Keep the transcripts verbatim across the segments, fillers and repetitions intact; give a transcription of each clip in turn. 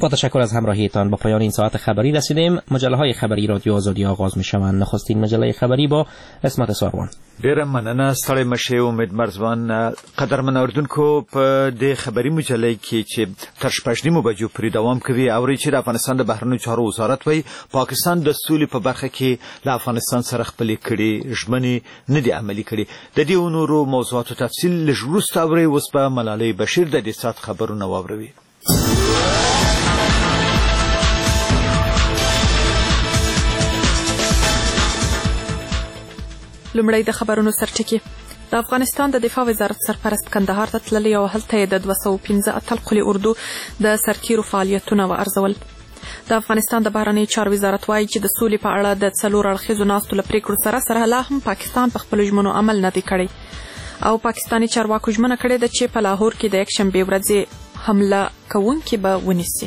با تشکر از همراهیتان با پایان این ساعت خبری رسیدیم. مجله های خبری رادیو آزادی آغاز می شوند. نخستین مجله خبری با اسمت ساروان. ډیره مننه ستړی مشه. امید مرزبان قدرمن اوردونکو، په دې خبري مجله کې چې تر شپږ نیمو بجو پورې دوام کوي اوري چې د افغانستان د بهرنیو چارو وزارت وایي پاکستان د سولې په برخه کې له افغانستان سره خپلې کړې ژمنې نه دي عملي کړي. د دې نورو موضوعاتو تفصیل لږ وروسته اورئ. اوس به ملالۍ بشیر د دې ساعت خبرونه واوروي. لومړی د خبرونو سرټکی. د افغانستان د دفاع وزارت سرپرست کندهار ته تللی او هلته یې د دوه سوه پنځه اتل قلي اردو د سرتیرو فعالیتونه وارزول. د افغانستان د بهرنیو چارو وزارت وایي چې د سولې په اړه د څلور اړخیزو ناستو له پریکړو سره سره لا هم پاکستان په خپلو ژمنو عمل نه دی کړی او پاکستاني چارواکو ژمنه کړې ده چې په لاهور کې د یکشنبې ورځې حمله کوونکي به ونیسي.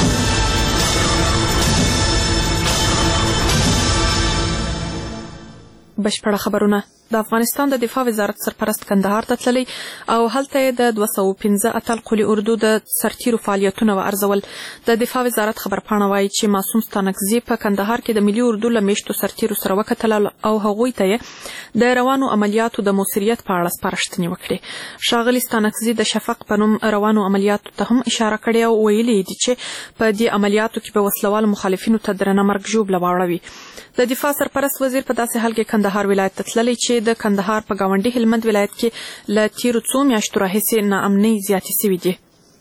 بشپړه خبرونه. د افغانستان د دفاع وزارت سرپرست کندهار ته تللی او هلته یې د دوه سوه پنځه اتل قلي اردو د سرتیرو فعالیتونه وارزول. د دفاع وزارت خبرپاڼه وایي چې معصوم ستانکزي په کندهار کې د ملي اردو له میشتو سرتیرو سره وکتل او هغوی ته یې د روانو عملیاتو د موثریت په اړه سپارښتنې وکړې. ښاغلي ستانکزي د شفق په نوم روانو عملیاتو ته هم اشاره کړې او ویلي دي چې په دې عملیاتو کې به وسلوالو مخالفینو ته درنه مرګ ژوبله واړوي. د دفاع سرپرست وزیر په داسې حال کې کندهار ولایت ته تللی چې د کندهار په گاونډي هلمند ولایت کې له تیرو څو میاشتو راهیسې ناامنۍ زیاتې سوي دي.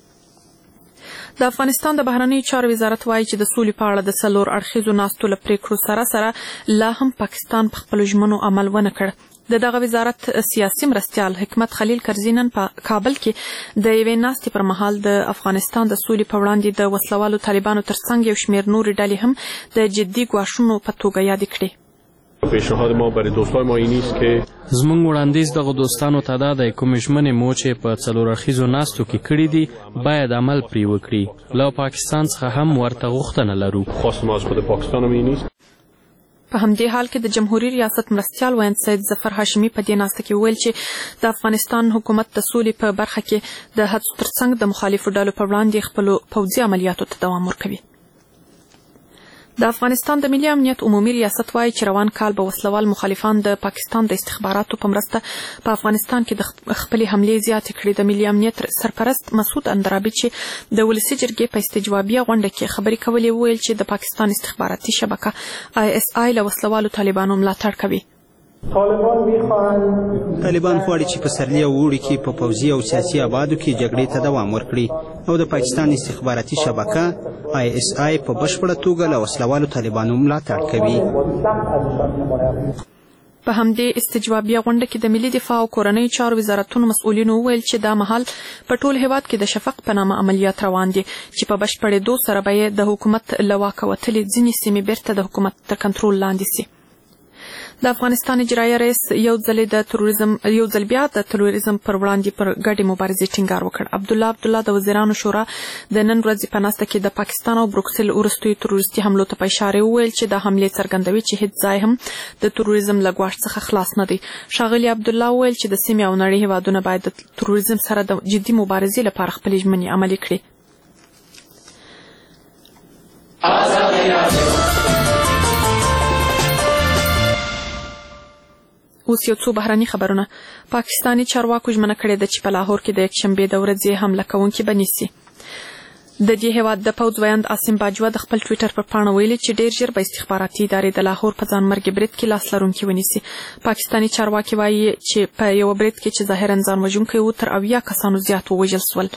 د افغانستان د بهرنیو چارو وزارت وایي چې د سولې په اړه د څلور اړخیزو ناستو له پریکړو سره سره لا هم پاکستان په خپلو ژمنو عمل ونه کړ. د دغه وزارت سیاسي مرستیال حکمت خلیل کرزي نن په کابل کې د یوې ناستې پر مهال د افغانستان د سولې په وړاندې د وسلوالو طالبانو ترڅنګ یو شمېر نورې ډلې هم د جدي ګواښونو په توګه یادې کړې. پیشنهاد ما برای دوستای ما این است که زموږ وړاندیز دغه دوستانو ته دا دی کومې ژمنې مو چې په څلور اړخیزو ناستو کې کړي دي باید عمل پرې وکړي. له پاکستان څخه هم ورته غوښتنه لرو. خواست ما از خود پاکستان هم این است. په همدې حال کې د جمهوریت ریاست مرستیال ویاند سید ظفر هاشمي په دې ناسته کې وویل چې د افغانستان حکومت د سولې په برخه کې د هڅو ترڅنګ د مخالفو ډلو په وړاندې خپلو پوځي عملیاتو ته دوام ورکوي. د افغانستان د ملي امنیت عمومي ریاست وایي چې روان کال به وسلوال مخالفان د پاکستان د استخباراتو په مرسته په افغانستان کې د خپلې حملې زیاتې کړې. د ملي امنیت سرپرست مسعود اندرابي چې د ولسي جرګې په استجوابیه غونډه کې خبرې کولې وویل چې د پاکستان استخباراتي شبکه آی اس آی له وسلوالو طالبانو ملاتړ کوي. طالبان غواړي چې په سرلي او اوړي کې په پوځي او سیاسي ابعادو کې جګړې ته دوام ورکړي او د پاکستان استخباراتي شبکه آی اس آی په بشپړه توګه له وسلوالو طالبانو ملاتړ کوي. په همدې استجوابیه غونډه کې د ملي دفاع او کورنیو چارو وزارتونو مسؤلینو وویل چې دا مهال په ټول هیواد کې د شفق په نامه عملیات روان دي چې په بشپړېدو سره به یې د حکومت له واکه وتلې ځینې سیمې بیرته د حکومت تر کنټرول لاندې سي. د افغانستان اجرایه رئیس یو ځل د تروریزم یو ځل بیا د تروریزم پر وړاندې پر ګډې مبارزې ټینګار وکړ. عبدالله عبدالله د وزیرانو شورا د نن ورځې په ناسته کې د پاکستان او بروکسل وروستیو تروریستي حملو ته په اشاره وویل چې دا حملې څرګندوي چې هیڅ ځای هم د تروریزم له ګواښ څخه خلاص نه دی. ښاغلي عبدالله وویل چې د سیمې او نړۍ هیوادونه باید د تروریزم سره د جدي مبارزې لپاره خپلې ژمنې عملي کړي. اوس یو څو بهرني خبرونه. پاکستاني چارواکو ژمنه کړې ده چې په لاهور کې د یکشنبې د ورځې حمله کوونکي به نیسي. د دې هیواد د پوځ ویاند عاصم باجوه د خپل ټویټر پر پاڼه ویلي چې ډېر ژر به استخباراتي ادارې د لاهور په ځانمرګي برید کې لاس لرونکي ونیسي. پاکستاني چارواکي وایي چې په یوه برید کې چې ظاهرا ځان وژونکی و تر اویا کسانو زیات ووژل سول.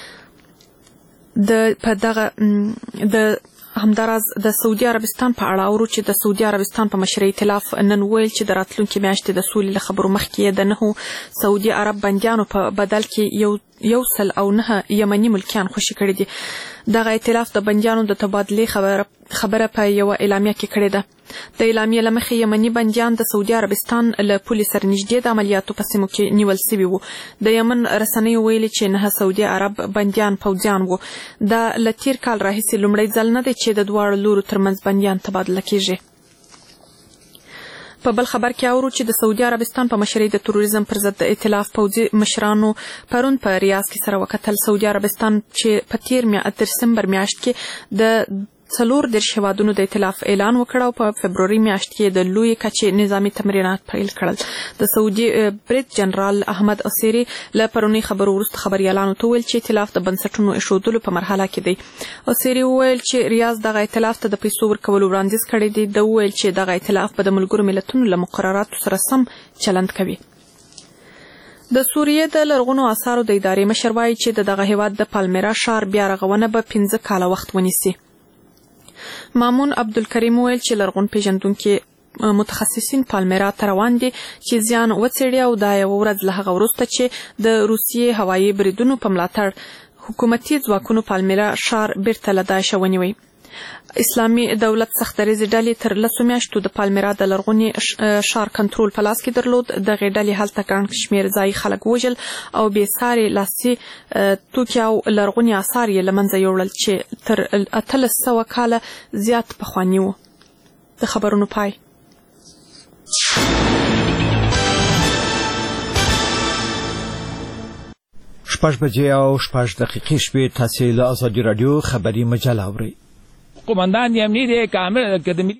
د په دغه د همداراز د سعودي عربستان په اړه اورو چې د سعودي عربستان په مشرۍ ائتلاف نن ویل چې د راتلونکي میاشتې د سولې له خبرو مخکې د نهو سعودي عرب بندیانو په بدل کې یو یو سل او نه یمني ملکیان خوشي کړي دي. دغه ائتلاف د بندیانو د تبادلې خبره خبره په یوه اعلامیه کې کړې ده. د اعلامیې له مخې یمني بندیان د سعودي عربستان له پولې سره نږدې د عملیاتو په سیمو کې نیول سوي وو. د یمن رسنیو ویلي چې نه سعودي عرب بندیان پوځیان وو. دا له تیر کال راهیسې لومړی ځل نه دی چې د دواړو لورو ترمنځ بندیان تبادله کیږي. په بل خبر کې اورو چې د سعودي عربستان په مشرۍ د تروریزم پر ضد د ائتلاف پوځي مشرانو پرون په ریاض کې سره وکتل. سعودي عربستان چې په تیر میا دسمبر میاشت کې د څلور دېرش هیوادونو د ائتلاف اعلان وکړ او په فبروري میاشت کې د لوی کچې نظامی تمرینات پیل کړل. د سعودي بریټ جنرال احمد اسيري له پرونی خبرو وروسته خبريالانو ته ویل چې ائتلاف د بنسټونو ایښودلو په مرحله کې دی. اسيري ویل چې ریاض دغه ائتلاف ته د پیسو ورکولو وړاندیز کړی دی. د ویل چې دغه ائتلاف په د ملګرو ملتونو له مقرراتو سره سم چلند کوي. د سوریې د لرغونو آثارو د ادارې مشر وایي چې دغه هیواد د پالمیرا ښار بیا رغونه به پنځه کاله وخت ونیسي. مامون عبدالکریم ویل چې لرغون پیژندونکي متخصصین پالمیرا ته روان دي چې زیان وڅېړي او دا یوه ورځ له هغه وروسته چې د روسیې هوایي بریدونو په ملاتړ حکومتي ځواکونو پالمیرا ښار بیرته له داعشه ونیوي. اسلامي دولت سختدریځې ډلې تر لسو میاشتو د پالمیرا د لرغوني ښار کنټرول په لاس کې درلود. دغې ډلې هلته ګڼ شمېر ځایي خلک وژل او بې ساري لاسي توکي او لرغوني آثار یې له منځه یوړل چې تر اتلس سوه کاله زیات پخواني وو. د خبرونو پای. شپږ بجې او شپږ دقیقې شوې. تاسې له ازادي راډیو خبري مجله اورئ. قماندان امنیت کامل اکیډمي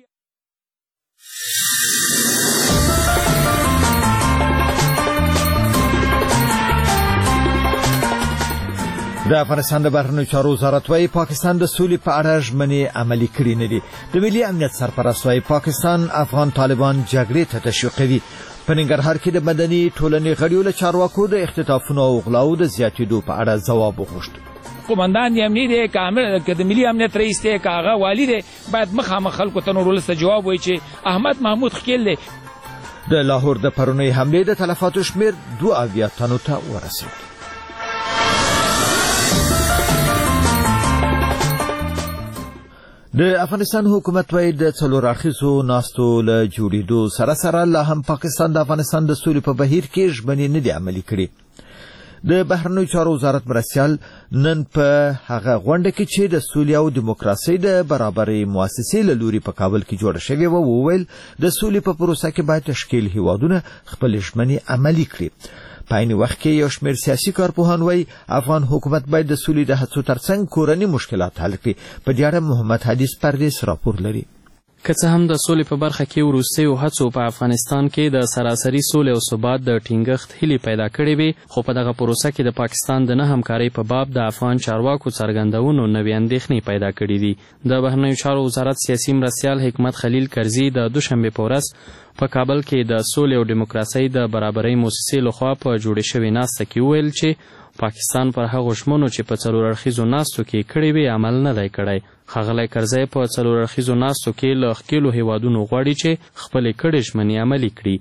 د افغانستان د بهرنیو چارو وزارت وايي پاکستان د سولې په اړه ژمنې عملي کړې نه دي. د ملي امنیت سرپرست وايي پاکستان افغان طالبان جګړې ته تشویقوي. په ننګرهار کې د مدني ټولنې غړیو له چارواکو د اختطافونو او غلاو د زیاتېدو په اړه ځواب وغوښت. قماندان امنیت کامل که د ملي امنیت رئیس دی که هغه والي دی باید مخامخ خلکو ته نور ولس ته جواب وایي چې احمد محمود خکیل دی. د لاهور د پرونۍ حملې د تلفاتو شمېر دوه اویا تنو ته ورسېد. د افغانستان حکومت وايي د څلور اړخیزو ناستو له جوړېدو سره سره لا هم پاکستان د افغانستان د سولې په بهیر کې ژمنې نه دي عملي کړي. د بهرنیو چارو وزارت مرستیال نن په هغه غونډه کې چې د سولې او دیموکراسۍ د برابرۍ مؤسسې له لوري په کابل کې جوړه شوې وه وویل د سولې په پروسه کې باید تشکیل هیوادونه خپلې ژمنې عملي کړي. په عین وخت کې یو شمېر سیاسي کارپوهان وايي افغان حکومت باید د سولې د هڅو ترڅنګ کورني مشکلات حل کړي. په دې اړه محمد حدیث پردیس راپور لري. که څه هم د سولې په برخه کې وروستیو هڅو په افغانستان کې د سراسري سولې او ثبات د ټینګښت هیلې پیدا کړې وې، خو په دغه پروسه کې د پاکستان د نه همکارۍ په باب د افغان چارواکو څرګندونو نوې اندېښنې پیدا کړې دي. د بهرنیو چارو وزارت سیاسي مرستیال حکمت خلیل کرزي د دوشنبې په ورځ په کابل کې د سولې او دیموکراسۍ د برابرۍ مؤسسې لخوا په جوړې شوې ناسته کې وویل چې پاکستان پر هغو ژمنو چې په څلور اړخیزو ناستو کې کړې وې عمل نه دی کړی. ښاغلی کرزی په څلور اړخیزو ناستو کې له ښکېلو هیوادونو غواړي چې خپلې کړې ژمنې عملي کړي.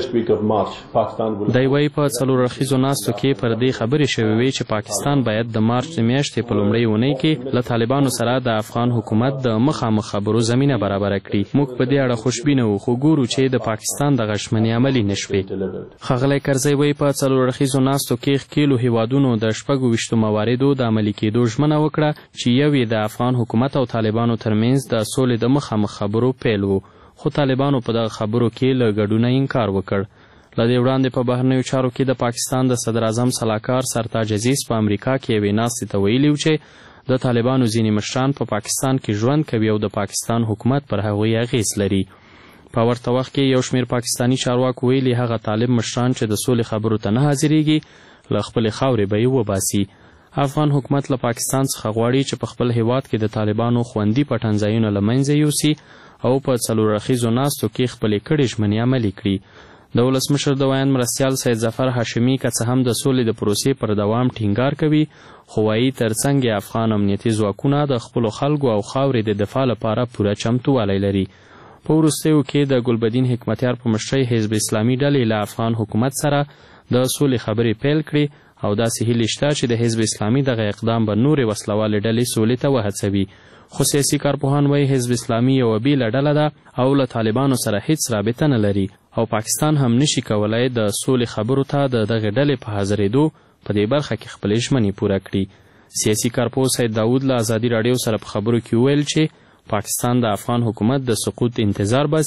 دی وایي په څلور اړخیزو ناستو کې پر دې خبرې شوې وې چې پاکستان باید د مارچ د میاشتې په لومړۍ اونۍ کې له طالبانو سره د افغان حکومت د مخامخ خبرو زمینه برابره کړي. موږ په دې اړه خوشبینه وو خو ګورو چې د پاکستان دغه ژمنې عملي نه شوې. ښاغلی کرزی وایي په څلور اړخیزو ناستو کې ښکېلو هیوادونو د شپږو ویشتو مواردو د عملي کېدو ژمنه وکړه چې یو یې د افغان حکومت او طالبانو ترمنځ د سولې د مخامخ خبرو پیل و، خو طالبانو په دغه خبرو کې له ګډونه انکار وکړ. له دې وړاندې په بهرنیو چارو کې د پاکستان د صدر اعظم سلاکار سرتاج عزیز په امریکا کې یوې ناستې ته ویلي و چې د طالبانو ځینې مشران په پاکستان کې ژوند کوي او د پاکستان حکومت پر هغوی اغیز لري. په ورته وخت کې یو شمېر پاکستاني چارواکو ویلي هغه طالب مشران چې د سولې خبرو ته نه حاضرېږي له خپلې خاورې به یې وباسي. افغان حکومت له پاکستان څخه غواړي چې په خپل هیواد کې د طالبانو خوندي پټنځایونه له منځه یوسي او په څلور اړخیزو ناستو کې خپلې کړې ژمنې عملي کړي. د ولسمشر د ویاند مرستیال سید ظفر هاشمي که څه هم د سولې د پروسې پر دوام ټینګار کوي، خو وایي ترڅنګ یې افغان امنیتي ځواکونه د خپلو خلکو او خاورې د دفاع لپاره پوره چمتووالی لري. په وروستیو کې د ګلبدین حکمتیار په مشرۍ حزب اسلامي ډلې له افغان حکومت سره د سولې خبرې پیل کړي او داسې هیلې شته چې د حزب اسلامي دغه اقدام به نورې وسلوالې ډلې سولې ته وهڅوي. خو سیاسي کارپوهان وایي حزب اسلامي یوه بیله ډله ده او له طالبانو سره هیڅ رابطه نه لري او پاکستان هم نشي کولای د سولې خبرو ته د دغې ډلې په حاضرېدو په دې برخه کې خپلې ژمنې پوره کړي. سیاسي کارپوه سید داود له ازادي راډیو سره په خبرو کې وویل چې پاکستان د افغان حکومت د سقوط انتظار باسي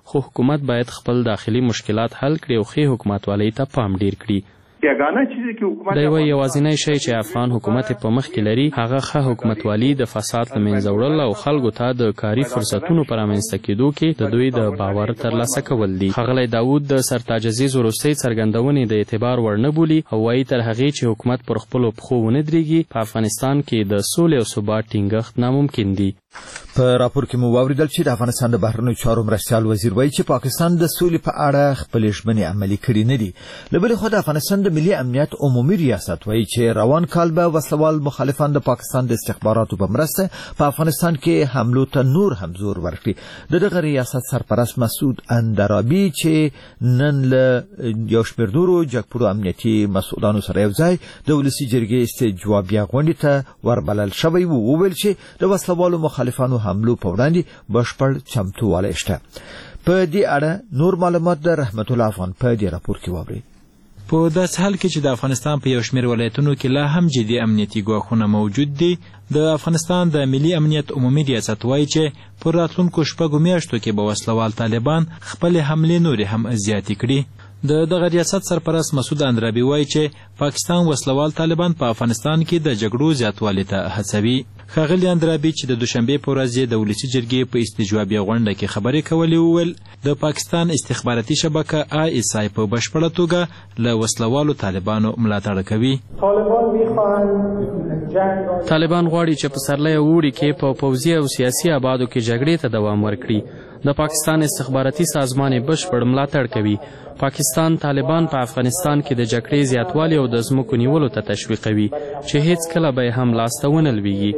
خو حکومت باید خپل داخلي مشکلات حل کړي او ښې حکومتوالۍ ته پام ډیر کړي. یگانه چیزی که حکومت دا یو یوازینی شی چې افغان حکومت په مخ کې لري هغه ښه حکومتوالي د فساد له منځه وړل او خلکو ته د کاري فرصتونو په رامنځته کېدو کې د دوی د باور ترلاسه کول دي. ښاغلی داود د سرتاج عزیز وروستۍ څرګندونې د اعتبار وړ نه بولي او وایي تر هغې چې حکومت پر خپلو پښو ونه درېږي په افغانستان کې د سولې او ثبات ټینګښت ناممکن دي. په راپور کې مو واوریدل چې د افغانستان د بهرنیو چارو مرستیال وزیر وایي چې پاکستان د سولې په اړه خپلې ژمنې عملي کړې نه دي. له بلې خوا د افغانستان د ملي امنیت عمومي ریاست وایي چې روان کال به وسلوال مخالفان د پاکستان د استخباراتو په مرسته په افغانستان کې حملو ته نور هم زور ورکړي. د دغه ریاست سرپرست مسعود اندرابي چې نن له یو شمېر نورو جګپوړو امنیتي مسؤلانو سره یو ځای د ولسي جرګې استجوابیه غونډې ته وربلل شوی و وویل چې د وسلوالو مخالفانو حملو په وړاندې بشپړ چمتووالی شته. په دې اړه نور معلومات د رحمت الله افغان په دې راپور کې واورئ. په داسې حال کې چې د افغانستان په یو شمېر ولایتونو کې لا هم جدي امنیتي ګواښونه موجود دي، د افغانستان د ملي امنیت عمومي ریاست وایي چې په راتلونکو شپږو میاشتو کې به وسلوال طالبان خپلې حملې نورې هم زیاتې کړي. د دغه ریاست سرپرست مسعود اندرابي وایي چې پاکستان وسلوال طالبان په افغانستان کې د جګړو زیاتوالي ته هڅوي. ښاغلي اندرابي چې د دوشنبې په ورځ د ولسي جرګې په استجوابیه غونډه کې خبرې کولې وویل د پاکستان استخباراتي شبکه آی اس آی په بشپړه توګه له وسلوالو طالبانو ملاتړ کوي. طالبان غواړي چې په سرلۍ اوړي کې په پوځي او سیاسي آبادو کې جګړې ته دوام ورکړي. د پاکستان استخباراتي سازمان بشپړ ملاتړ کوي. پاکستان طالبان په افغانستان کې د جګړې زیاتوالي او د ځمکو نیولو ته تشویقوي چې هیڅ کله به هم لاسته ونه لویږي.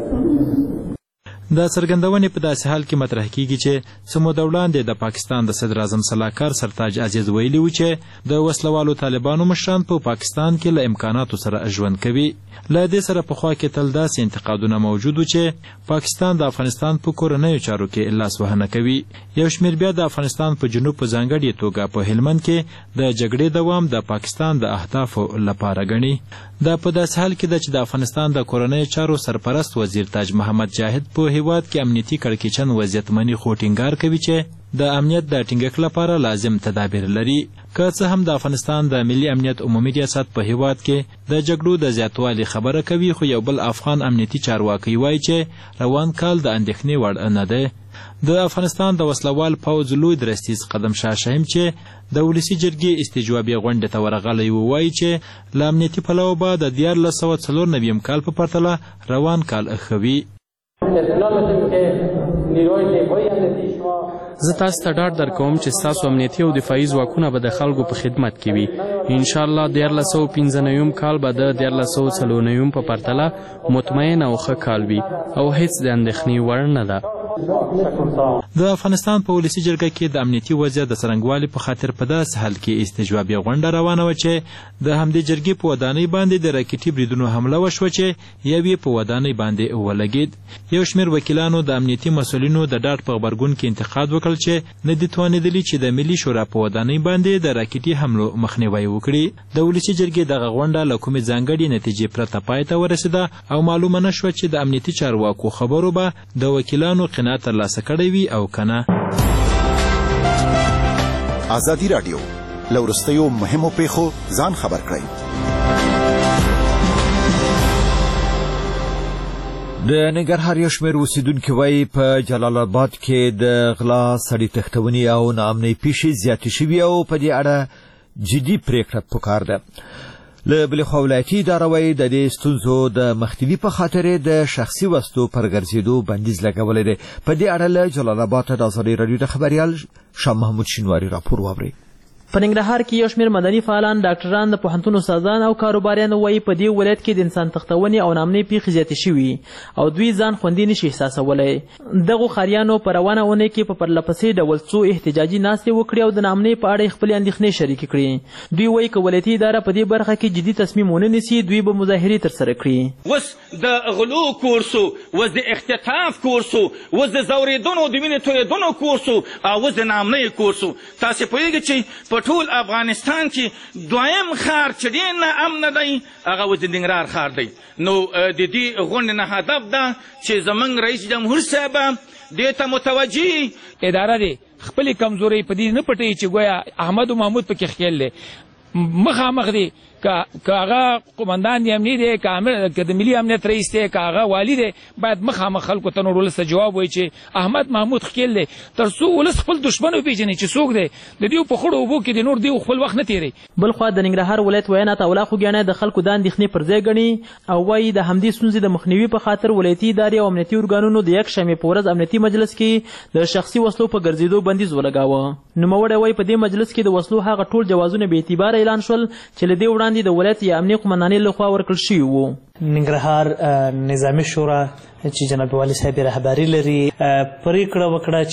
دا څرګندونې په داسې حال کې مطرح کیږي چې څه موده وړاندې د پاکستان د صدر اعظم سلاکار سرتاج عزیز ویلي و چې د وسلوالو طالبانو مشران په پاکستان کې له امکاناتو سره ژوند کوي. له دې سره پخوا کې تل داسې انتقادونه موجود و چې پاکستان د افغانستان په کورنیو چارو کې لاس وهنه کوي. یو شمېر بیا د افغانستان په جنوب په ځانګړې توګه په هلمند کې د جګړې دوام د پاکستان د اهدافو لپاره ګڼي. دا په داسې حال کې ده چې د افغانستان د کورنیو چارو سرپرست وزیر تاج محمد جاهد په هیواد کې امنیتي کړکېچن وضعیت مني خو ټینګار کوي چې د امنیت د ټینګښت لپاره لازم تدابیر لري. که څه هم د افغانستان د ملي امنیت عمومي ریاست په هیواد کې د جګړو د زیاتوالي خبره کوي، خو یو بل افغان امنیتي چارواکي وایي چې روان کال د اندېښنې وړ نه دی. د افغانستان د وسلوال پوځ لوی درستیز قدم شاه شهیم چې د ولسي جرګې استجوابیه غونډې ته ورغلی و وایي چې له امنیتي پلوه به د دیارلس سوه څلور نویم کال په پرتله روان کال ښه وي. زه تاسو ته ډاډ درکوم چې ستاسو امنیتي او دفاعي ځواکونه به د خلکو په خدمت کې وي. انشاءالله دیارلس سوه پنځه نویم کال به د دیارلس سوه څلور نویم په پرتله مطمئن او ښه کال وي او هیڅ د اندېښنې وړ نه ده. د افغانستان په ولسي جرګه کې د امنیتي وضعیت د څرنګوالي په خاطر په داسې حال کې استجوابیه غونډه روانه وه چې د همدې جرګې په ودانۍ باندې د راکټي بریدونو حمله وشوه چې یو یې په ودانۍ باندې ولګېد. یو شمېر وکیلانو د امنیتي مسؤلینو د ډاډ په غبرګون کې انتقاد وکړ چې نه دي توانېدلي چې د ملي شورا په ودانۍ باندې د راکټي حملو مخنیوی وکړي. د ولسي جرګې دغه غونډه له کومې ځانګړې نتیجې پرته پای ته ورسېده او معلومه نه شوه چې د امنیتي چارواکو خبرو به د وکیلانو قناعت ترلاسه کړی وي او کنه. ازادي راډیو له وروستیو مهمو پیښو ځان خبر کړئ. د ننګرهار یو شمېر اوسېدونکي وایي په جلال آباد کې د غلا، سړي تښتونې او ناامنۍ پیښې زیاتې شوي او په دې اړه جدي پرېکړه پکار ده. له بلې خوا ولایتي اداره وایي د دې ستونزو د مخنیوي په خاطر د شخصي وسلو پر ګرځېدو بندیز لګولی دی. په دې اړه له جلال آباد د ازادي راډیو د خبریال شاه محمود شینواري راپور واورئ. په ننګرهار کې یو شمېر مدني فعالان، ډاکټران، د پوهنتون استادان او کاروباریان وایي په دې ولایت کې د انسان تښتونې او ناامنۍ پیښې زیاتې شوي او دوی ځان خوندي نشي احساسولی. دغو ښاریانو په روانه اونۍ کې په پرلپسې ډول څو احتجاجي ناستې وکړې او د ناامنۍ په اړه یې خپلې اندېښنې شریکې کړې. دوی وایي که ولایتي اداره په دې برخه کې جدي تصمیم ونه نیسي دوی به مظاهرې ترسره کړي. اوس د غلو کورسو، اوس د اختطاف کورسو، اوس د ځورېدنو د وینې تویېدنو کورسو او اوس د ناامنۍ کورسو. تاسې پوهېږئ چې په ټول افغانستان کې دویم ښار چې ډېر ناامنه دی هغه اوس د ننګرهار ښار دی. نو د دې غونډې نه هدف ده چې زموږ رئیس جمهور صاحب دې ته متوجه اداره دی خپل کمزوري په دې نه پټي چې ګویا احمد او محمود پکې خېل دي مخامخ دي کاغه قومندان دی امنیت دی کامل د ملي امنیت رئیس دی کاغه والی دی باید مخامخ خلکو ته نور ولسته جواب وایي چې احمد محمود خېل دی تر څو ولس خپل دشمن وپېژني چې څوک دی د دې په خړو اوبو کې د نور دی خپل وخت نه تیری. بل خو د ننګرهار ولایت وینا تاولا خوګیانه د خلکو د اندېښنې پر ځای ګڼي او وایي د همدې ستونزې د مخنیوي په خاطر ولایتي ادارې او امنیتي ارګانونو د یک شنبې په ورځ امنیتي مجلس کې د شخصي وسلو په ګرځېدو بندیز ولګاوه. نوموړی وایي په دې مجلس کې د وسلو هغه ټول جوازونه بې اعتباره اعلان شول چې له دې وړاندې د ولایت یا امنیت قومندانۍ لخوا ورکړل شوي وو. ننګرهار نظامي شورا چې جناب والي صاحب رهبري لري پریکړه وکړه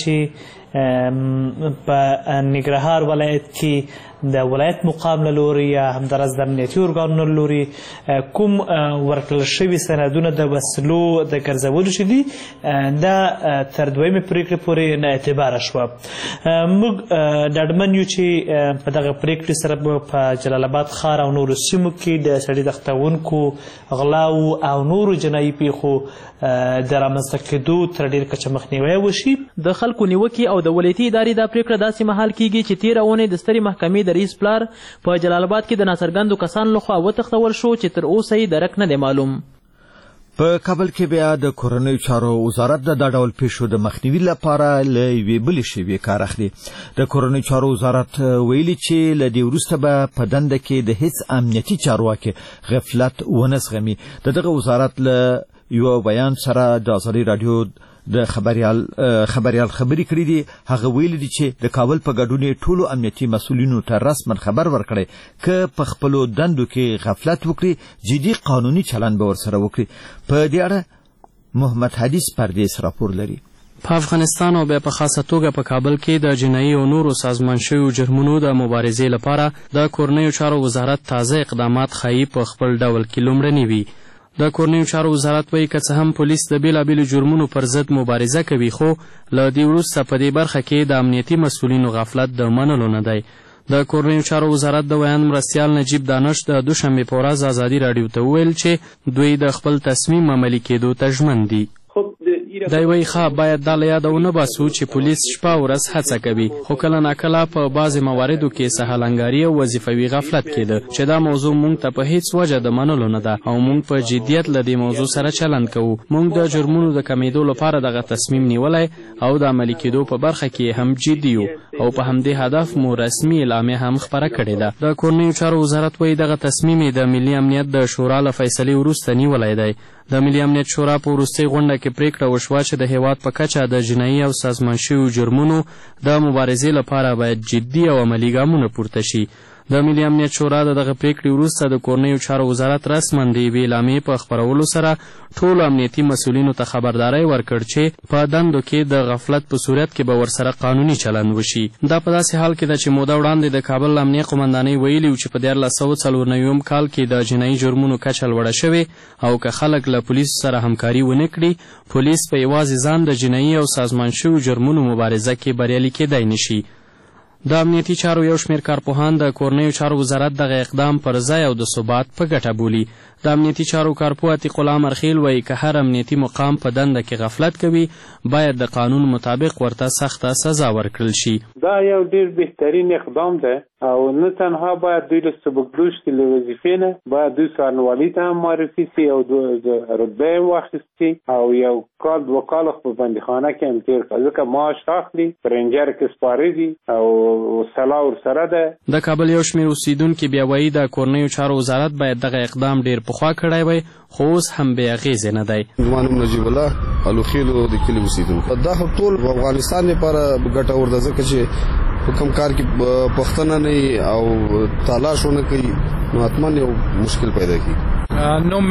چې په ننګرهار ولایت کې د ولایت مقام له لوري یا همداراز د امنیتي ارګانونو له لوري کوم ورکړل شوي سندونه د وسلو د ګرځولو چې دي دا تر دویمې پریکړې پورې نه اعتباره شوه. موږ ډاډمن یو چې په دغه پریکړې سره به په جلال آباد ښار او نورو سیمو کې د سړي د ښخوونکو غلاو او نورو جنایي پیښو د رامنځته کېدو تر ډېر کچه مخنیوی وشي. د خلکو نیوکې او د ولایتي ادارې دا پریکړه داسې مهال کیږي چې تېره اونۍ د سترې محکمې د رئیس پلار په جلال آباد کې د ناڅرګندو کسانو لخوا وتښتول شو چې تر اوسه یې درک نه دی معلوم. په کابل کې بیا د کورنیو چارو وزارت د دا ډول پیښو د مخنیوي لپاره له یوې بلې شیوې کار اخلي. د کورنیو چارو وزارت ویلي چې له دې وروسته به په دنده کې د هیڅ امنیتي چارواکي غفلت ونه زغمي. د دغه وزارت له یو بیان سره د ازادي رادیو د خبريال خبريال خبري کړې دي. هغه ویلي دي چې د کابل په ګډون ټولو امنیتي مسؤلینو ته رسمن خبر ورکړي ک په خپل دندو کې غفلت وکړي جدي قانوني چلند به ورسره وکړي. په دې اړه محمد حدیث پردیس راپور لري. په افغانستان او بیا په خاصه توګه په کابل کې د جنایي او نورو سازمان شویو جرمونو د مبارزې لپاره د کورنیو چارو وزارت تازه اقدامات ښایي په خپل ډول کې لومړني وي. د کورنیو چارو وزارت وایي که څه هم پولیس د بیلابیلو جرمونو پر ضد مبارزه کوي خو له دې وروسته په دې برخه کې د امنیتي مسؤلینو غفلت د منلو نه دی. د کورنیو چارو وزارت د ویان مرستیال نجیب دانش د دوشنبې په ورځ ازادي راډیو ته وویل چې دوی د خپل تصمیم عملي کېدو ته ژمن دي. دی وایي ښه باید دا له یاده ونه باسو چې پولیس شپه ورځ هڅه کوي خو کله ناکله په بعضې مواردو کې سهلنګاري او وظیفوي غفلت کېده چې دا موضوع موږ ته په هیڅ وجه د منلو نه ده او موږ په جدیت له دې موضوع سره چلند کوو. موږ د جرمونو د کمیدو لپاره دغه تصمیم نیولی او د عملي کېدو په برخه کې هم جدي یو او په همدې هدف مو رسمي اعلامیه هم خپره کړې ده. د کورنیو چارو وزارت وایي دغه تصمیم یې د ملي امنیت د شورا له فیصلې وروسته نیولی دی. د ملي امنیت شورا په وروستۍ غونډه کې پریکړه وشوه چې د هیواد په کچه د جنایي او سازمان شویو جرمونو د مبارزې لپاره باید جدي او عملي ګامونه پورته شي. د ملي امنیت شورا د دغه پریکړې وروسته د کورنیو چارو وزارت رسما د یوې اعلامیې په خپرولو سره ټولو امنیتي مسؤلینو ته خبرداری ورکړ چې په دندو کې د غفلت په صورت کې به ورسره قانوني چلند وشي. دا په داسې حال کې ده چې موده وړاندې د کابل امنیه قومندانۍ ویلي و چې په دیارلس سوه څلور نویم کال کې د جنایي جرمونو کچه لوړه شوې او که خلک له پولیسو سره همکاري ونه کړي پولیس په یوازې ځان د جنایي او سازمان شویو جرمونو مبارزه کې بریالي کېدی نشي. د امنیتي چارو یو شمېر کارپوهان د کورنیو چارو وزارت دغه اقدام پر ځای او د ثبات په ګټه بولي. د امنیتي چارو کارپوه عتیق الله مرخیل وایي که هر امنیتي مقام په دنده کې غفلت کوي باید د قانون مطابق ورته سخته سزا ورکړل شي. دا یو ډېر بهترین اقدام دی او نه تنها باید دوی له سبکدوشتي له وظیفې نه باید دوی څارنوالي ته هم معرفي سي او رتبه یې واخیستي او یو کال دوه کاله په بندیخانه کې هم تېر کړه ځکه معاش اخلي په رینجر کې سپاره دي او سلا ورسره ده. د کابل یو شمېر اوسیدونکي بیا وایي د کورنیو چارو وزارت باید دغه اقدام ډېر پخوا کړی وای خو اوس هم بې اغېزې نه دی. زما نوم نجیب الله الوخیلو د کلي اوسیدونکی. دا ټول په افغانستان لپاره ګټور ده ځکه چې په کوم کار کې پښتنه نه او تلاش ونه کوي نو حتما یو مشکل پیدا کیږي. نوم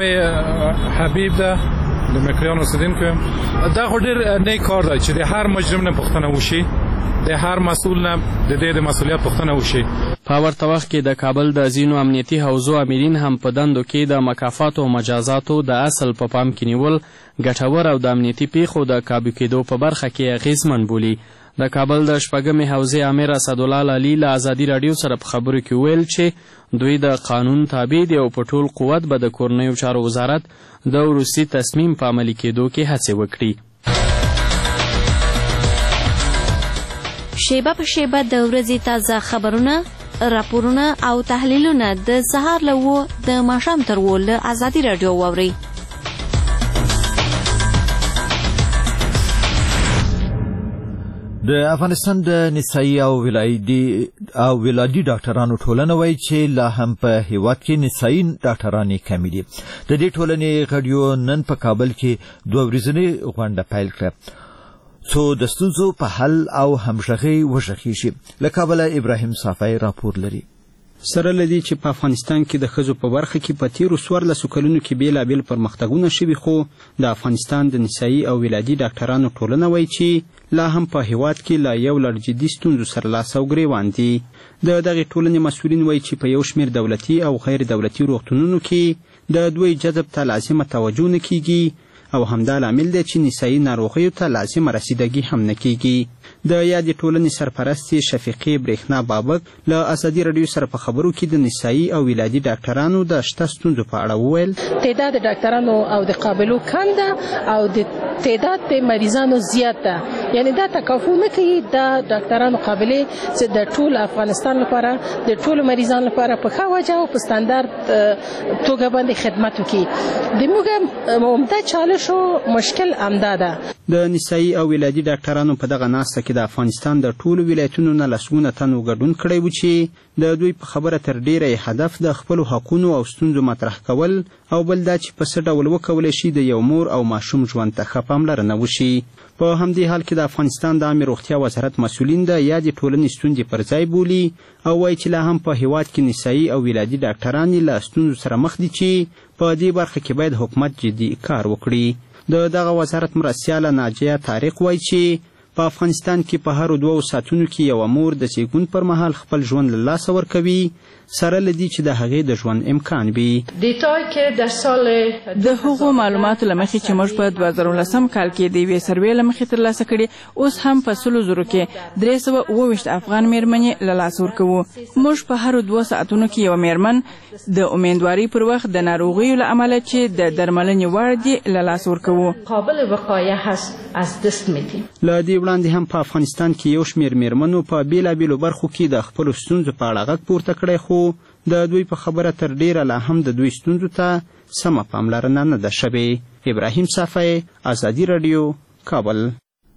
حبیب ده د مکریان اوسیدونکی یم. دا خو ډېر نیک کار دی چې د هر مجرم نه پوښتنه وشي د هر مسؤل نه د دې د مسؤلیت پوښتنه وشي. په ورته وخت کې د کابل د ځینو امنیتي حوزو امرین هم په دندو کې د مکافاتو او مجازاتو د اصل په پام کې نیول ګټور او د امنیتي پیښو د کابو کېدو په برخه کې اغېزمن بولي. د کابل د شپږمې حوزې امیر اسدالله لالي له ازادي راډیو سره په خبرو کې ویل چې دوی د قانون تابع دي او په ټول قوت به د کورنیو چارو وزارت د وروستي تصمیم په عملي کېدو کې هڅې وکړي. شیبه په شیبه د ورځې تازه خبرونه، راپورونه او تحلیلونه د سهار له اوه د ماښام تر اوه له ازادي راډیو واورئ. د افغانستان د نسایي او ولادي او ولادي ډاکټرانو ټولنه وایي چې لا هم په هیواد کې نسایي ډاکټرانې کمې دي. د دې ټولنې غړیو نن په کابل کې دوه ورځنۍ غونډه پیل کړه څو د ستونزو په حل او همغږۍ وغږېږي شي. له کابله ابراهیم صافی راپور لري. سره لدی چې په افغانستان کې د ښځو په برخه کې په تیرو څوارلسو کلونو کې بیلابیل پرمختګونه شوي، خو د افغانستان د نسایي او ولادي ډاکټرانو ټولنه وایي چې لا هم په هیواد کې لا یو لړ جدي ستونزو سره لاس او ګریوان دي. د دغې ټولنې مسؤلین وایي چې په یو شمېر دولتي او غیر دولتي روغتونونو کې د دوی جذب ته لازمه توجه نه کیږي او همدا لامل دی چې نسایي ناروغیو ته لازمه رسیدګي هم نه کیږي. د یادې ټولنې سرپرستې شفیقې برېښنا بابک له ازادي راډیو سره په خبرو کې د نسایي او ولادي ډاکټرانو د شته ستونزو په اړه وویل. تعداد ډاکټرانو او د قابلو کم ده او د تعداد د مریضانو زیات ده، یعنی دا تکافو نه کوي د ډاکټرانو قابلې چې د ټول افغانستان لپاره د ټول مریضانو لپاره په ښه وجه او په ستاندرد توګه باندې خدمت وکړي. د موږ عمده چالش او مشکل همدا ده. د نسایي او ولادي ډاکټرانو په دغه ناسته کې د افغانستان د ټولو ولایتونو نه لسګونه تنو ګډون کړی و چې د دوی په خبره تر ډیره هدف د خپلو حقونو او ستونزو مطرح کول او بل دا چې په څه ډول وکولی شي د یو مور او ماشوم ژوند ته ښه پاملرنه وشي. په همدې حال کې د افغانستان د عامې روغتیا وزارت مسؤلین د یادې ټولنې ستونزې پر ځای بولي او وایي چې لا هم په هیواد کې نسایي او ولادي ډاکټران له ستونزو سره مخ دي چې په دې برخه کې باید حکومت جدي کار وکړي. د دغه وزارت مرستیاله ناجیه طارق وایي چې په افغانستان کې په هرو دوو ساعتونو کې یوه مور د زیږون پر مهال خپل ژوند له لاسه ورکوي، سره له دې چې د هغې د ژوند امکان وي. د هغو معلوماتو له مخې چې موږ په دوه زره لسم کال کې د یوې سروې له مخې ترلاسه کړي، اوس هم په سلو زرو کې درې سوه اووه ویشت افغان مېرمنې له لاسه ورکوو. موږ په هرو دوه ساعتونو کې یوه مېرمن د امیندوارۍ پر وخت د ناروغیو له امله چې د درملنې وړ دي له لاسه ورکوو. له دې وړاندې هم په افغانستان کې یو شمېر مېرمنو په بېلابېلو برخو کې د خپلو ستونزو په اړه غږ پورته کړی، خو د دوی په خبره تر ډیره لا هم د دوی ستونزو ته سمه پاملرنه نه ده شوې. ابراهیم صافی، ازادي راډیو، کابل.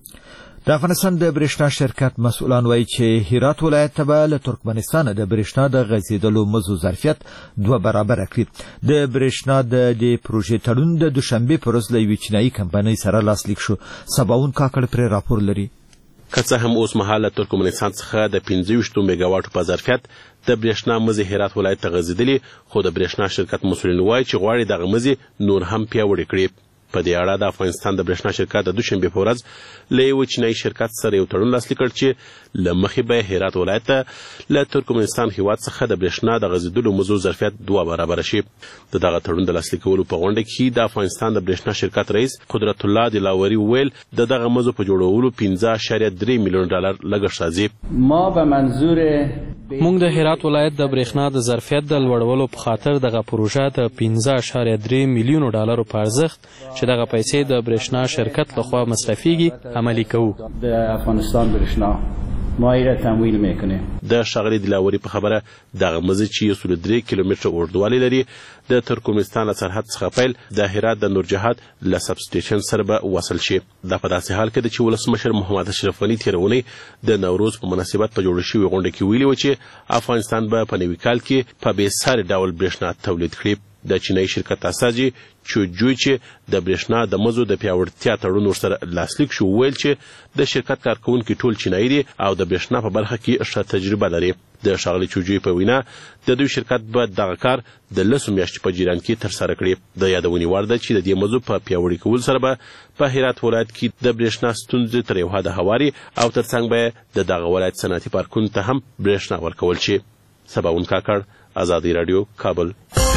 د افغانستان د برېښنا شرکت مسؤلان وایي چې هرات ولایت ته به له ترکمنستان د برېښنا د غځېدلو مزو ظرفیت دوه برابره کړي. د برېښنا د دې پروژې تړون د دوشنبې په ورځ له یوې چینایي کمپنۍ سره لاسلیک شو. سباون کاکړ پرې راپور لري. که څه هم اوس مهال له ترکمنستان څخه د پنځه ویشتو میګاواټو په ظرفیت د برېښنا مزي هرات ولایت ته غځېدلې، خو د برېښنا شرکت مسؤلین وایي چې غواړي دغه مزي نور هم پیاوړي کړي. په دې اړه د افغانستان د برېښنا شرکت د دوشنبې په ورځ له یو چینایي شرکت سره یو تړون لاسلیک کړ چې له مخې به هرات ولایت ته له ترکمنستان هیواد څخه د برېښنا د غځېدلو مزو ظرفیت دوه برابره شي. د دغه تړون د لاسلیکولو په غونډه کې د افغانستان د برېښنا شرکت رئیس قدرت الله دلاوري وویل د دغه مزو په جوړولو پنځه اعشاریه درې میلیون ډالر لګښت راځي. ما به منظور موږ د هرات ولایت د برېښنا د ظرفیت د لوړولو په خاطر دغه پروژه د پنځه اعشاریه درې میلیونو ډالرو په ارزښت چې دغه پیسې د برېښنا شرکت لخوا مصرفیږي عملي کوو. د افغانستان برېښنا مایره تمویل میکنه. د ښاغلي دلاوري په خبره دغه مزي چې یو سل درې کیلومتره اوږدوالی لري د ترکمنستان له سرحد څخه پیل د هرات د نورجهاد له سب سټیشن سره به وصل شي. دا په داسې حال کې ده چې ولسمشر محمد اشرف غني تېره اونۍ د نوروز په مناسبت په جوړه شوې غونډه کې ویلي و چې افغانستان به په نوي کال کې په بېساري ډول برېښنا تولید کړي. د چینایي شرکت استازي چوجوی چې د برېښنا د مزو د پیاوړتیا تړون ورسره لاسلیک شو ویل چې د شرکت کارکوونکي ټول چینایي دي او د برېښنا په برخه کې ښه تجربه لري. د ښاغلي چوجوی په وینا د دوی شرکت به دغه کار د لسو میاشتو په جریان کې ترسره کړي. د یادونې وړ ده چې د دې مزو په پیاوړي کولو سره به په هرات ولایت کې د برېښنا ستونزې تر یو حده هواري او ترڅنګ به د دغه ولایت صنعتي پارکونو ته هم برېښنا ورکول شي. سباون کاکړ، ازادي راډیو، کابل.